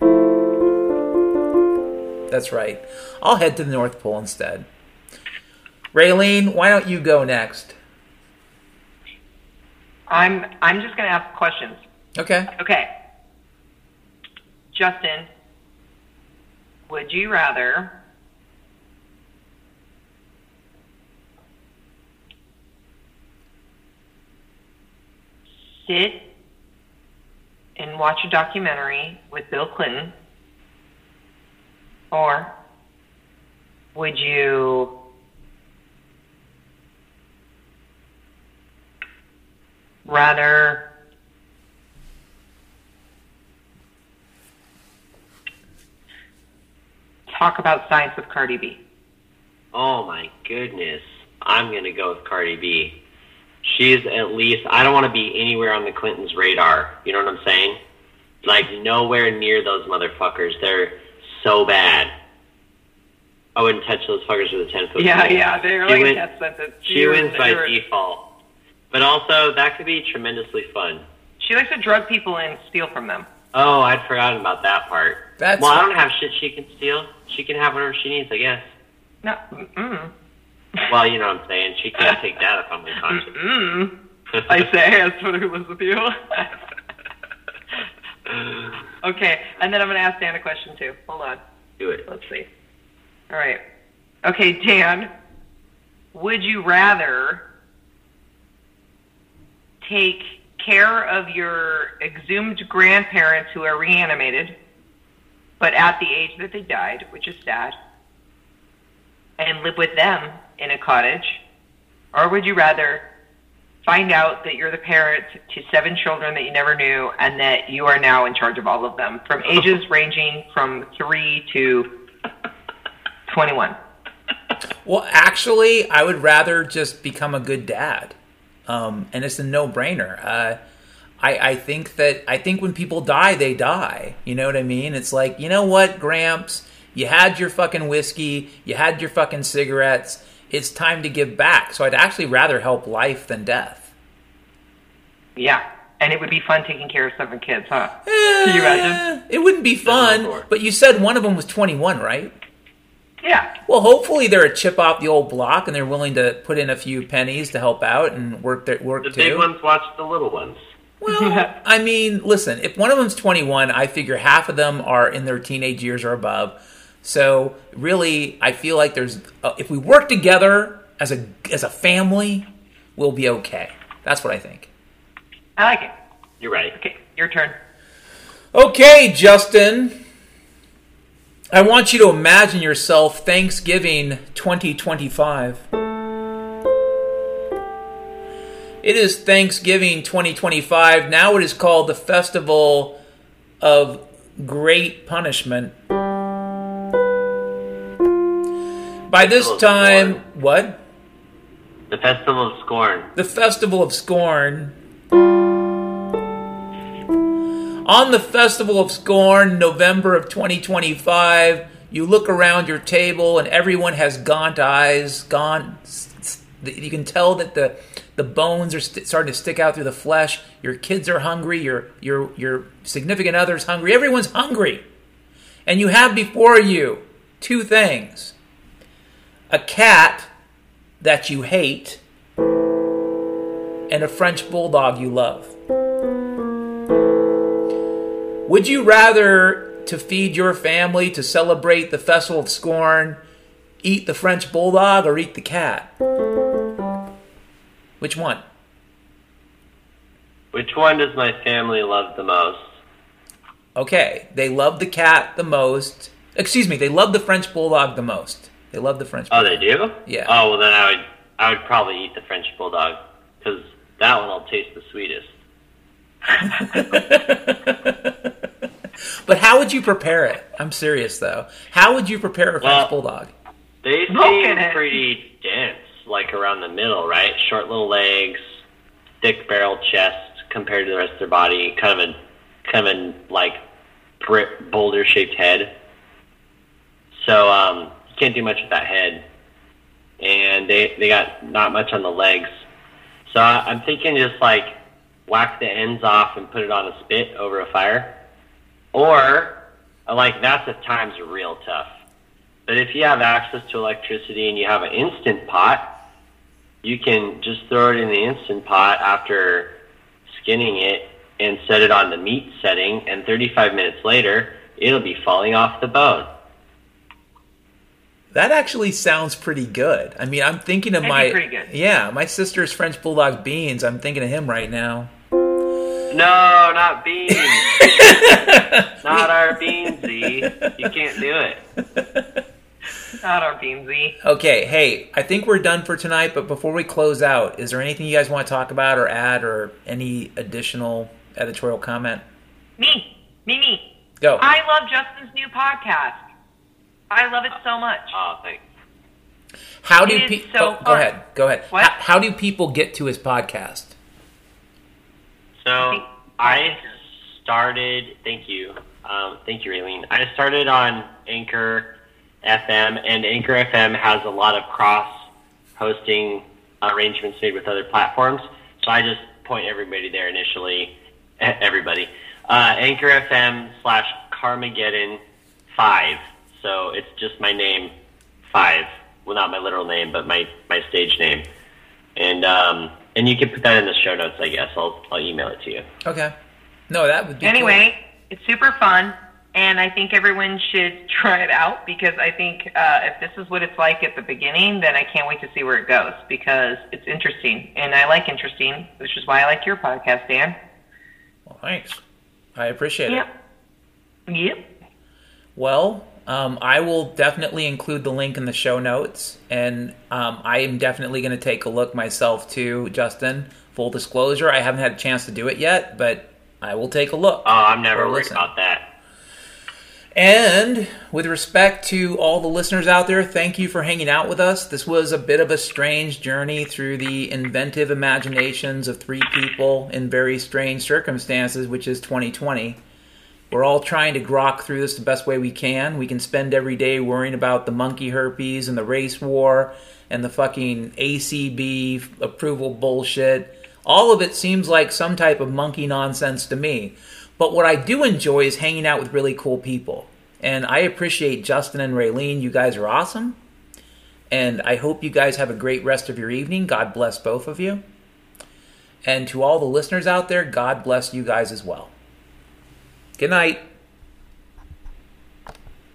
That's right. I'll head to the North Pole instead. Raylene, why don't you go next? I'm just going to ask questions. Okay. Justin, would you rather sit and watch a documentary with Bill Clinton? Or would you rather talk about science with Cardi B? Oh my goodness. I'm going to go with Cardi B. She's at least, I don't want to be anywhere on the Clintons' radar. You know what I'm saying? Like, nowhere near those motherfuckers. They're so bad. I wouldn't touch those fuckers with a 10-foot pole. Yeah, they're like a death sentence. She wins by default. But also, that could be tremendously fun. She likes to drug people and steal from them. Oh, I'd forgotten about that part. That's well, I don't have shit she can steal. She can have whatever she needs, I guess. No. Well, you know what I'm saying. She can't take that if I'm unconscious. I say as someone who lives with you. Okay, and then I'm going to ask Dan a question too. Hold on. Do it. Let's see. All right. Okay, Dan, would you rather take care of your exhumed grandparents who are reanimated, but at the age that they died, which is sad, and live with them in a cottage? Or would you rather find out that you're the parent to 7 children that you never knew and that you are now in charge of all of them, from ages ranging from 3 to 21? Well, actually, I would rather just become a good dad. And it's a no-brainer. I think when people die, they die. You know what I mean? It's like, you know what, Gramps? You had your fucking whiskey. You had your fucking cigarettes. It's time to give back. So I'd actually rather help life than death. Yeah. And it would be fun taking care of 7 kids, huh? Can you imagine? It wouldn't be fun, but you said one of them was 21, right? Yeah. Well, hopefully they're a chip off the old block and they're willing to put in a few pennies to help out and work The too. big ones watch the little ones. Well, I mean, listen, if one of them's 21, I figure half of them are in their teenage years or above. So really, I feel like if we work together as a family, we'll be okay. That's what I think. I like it. You're right. Okay, your turn. Okay, Justin. I want you to imagine yourself Thanksgiving 2025. It is Thanksgiving 2025. Now it is called the Festival of Great Punishment. By this time, what? The Festival of Scorn. The Festival of Scorn. On the Festival of Scorn, November of 2025, you look around your table and everyone has gaunt eyes. You can tell that the bones are starting to stick out through the flesh. Your kids are hungry. Your significant other's hungry. Everyone's hungry. And you have before you 2 things. A cat that you hate and a French bulldog you love. Would you rather, to feed your family, to celebrate the Festival of Scorn, eat the French bulldog or eat the cat? Which one? Which one does my family love the most? Okay, they love the cat the most. Excuse me, they love the French bulldog the most. They love the French bulldog. Oh, they do? Yeah. Oh, well then I would probably eat the French bulldog, because that one will taste the sweetest. But how would you prepare it? I'm serious though. How would you prepare a French bulldog? They seem pretty dense, like around the middle, right? Short little legs, thick barrel chest compared to the rest of their body, kind of a like boulder shaped head. So you can't do much with that head, and they got not much on the legs. So I'm thinking just like whack the ends off and put it on a spit over a fire. Or, like, that's if times are real tough. But if you have access to electricity and you have an Instant Pot, you can just throw it in the Instant Pot after skinning it and set it on the meat setting, and 35 minutes later, it'll be falling off the bone. That actually sounds pretty good. I mean, I'm thinking of That'd be pretty good. my sister's French bulldog Beans. I'm thinking of him right now. No, not Beans. Not our Beansy. You can't do it. Not our Beansy. Okay, hey, I think we're done for tonight, but before we close out, is there anything you guys want to talk about or add or any additional editorial comment? Me. Go. I love Justin's new podcast. I love it so much. Oh, thanks. How do It is people... so go fun. ahead. What? How do people get to his podcast? So I started. Thank you, Raylene. I started on Anchor FM, and Anchor FM has a lot of cross-hosting arrangements made with other platforms. So I just point everybody there initially. Everybody, Anchor FM /Carmageddon 5. So it's just my name, 5. Well, not my literal name, but my stage name. And you can put that in the show notes, I guess. I'll email it to you. Okay. No, that would be Anyway, it's super fun, and I think everyone should try it out because I think if this is what it's like at the beginning, then I can't wait to see where it goes because it's interesting, and I like interesting, which is why I like your podcast, Dan. Well, thanks. I appreciate it. Yep. Well, I will definitely include the link in the show notes, and I am definitely going to take a look myself too, Justin. Full disclosure, I haven't had a chance to do it yet, but I will take a look. Oh, I'm never Or worried listen. about that. And with respect to all the listeners out there, thank you for hanging out with us. This was a bit of a strange journey through the inventive imaginations of 3 people in very strange circumstances, which is 2020. We're all trying to grok through this the best way we can. We can spend every day worrying about the monkey herpes and the race war and the fucking ACB approval bullshit. All of it seems like some type of monkey nonsense to me. But what I do enjoy is hanging out with really cool people. And I appreciate Justin and Raylene. You guys are awesome. And I hope you guys have a great rest of your evening. God bless both of you. And to all the listeners out there, God bless you guys as well. Good night.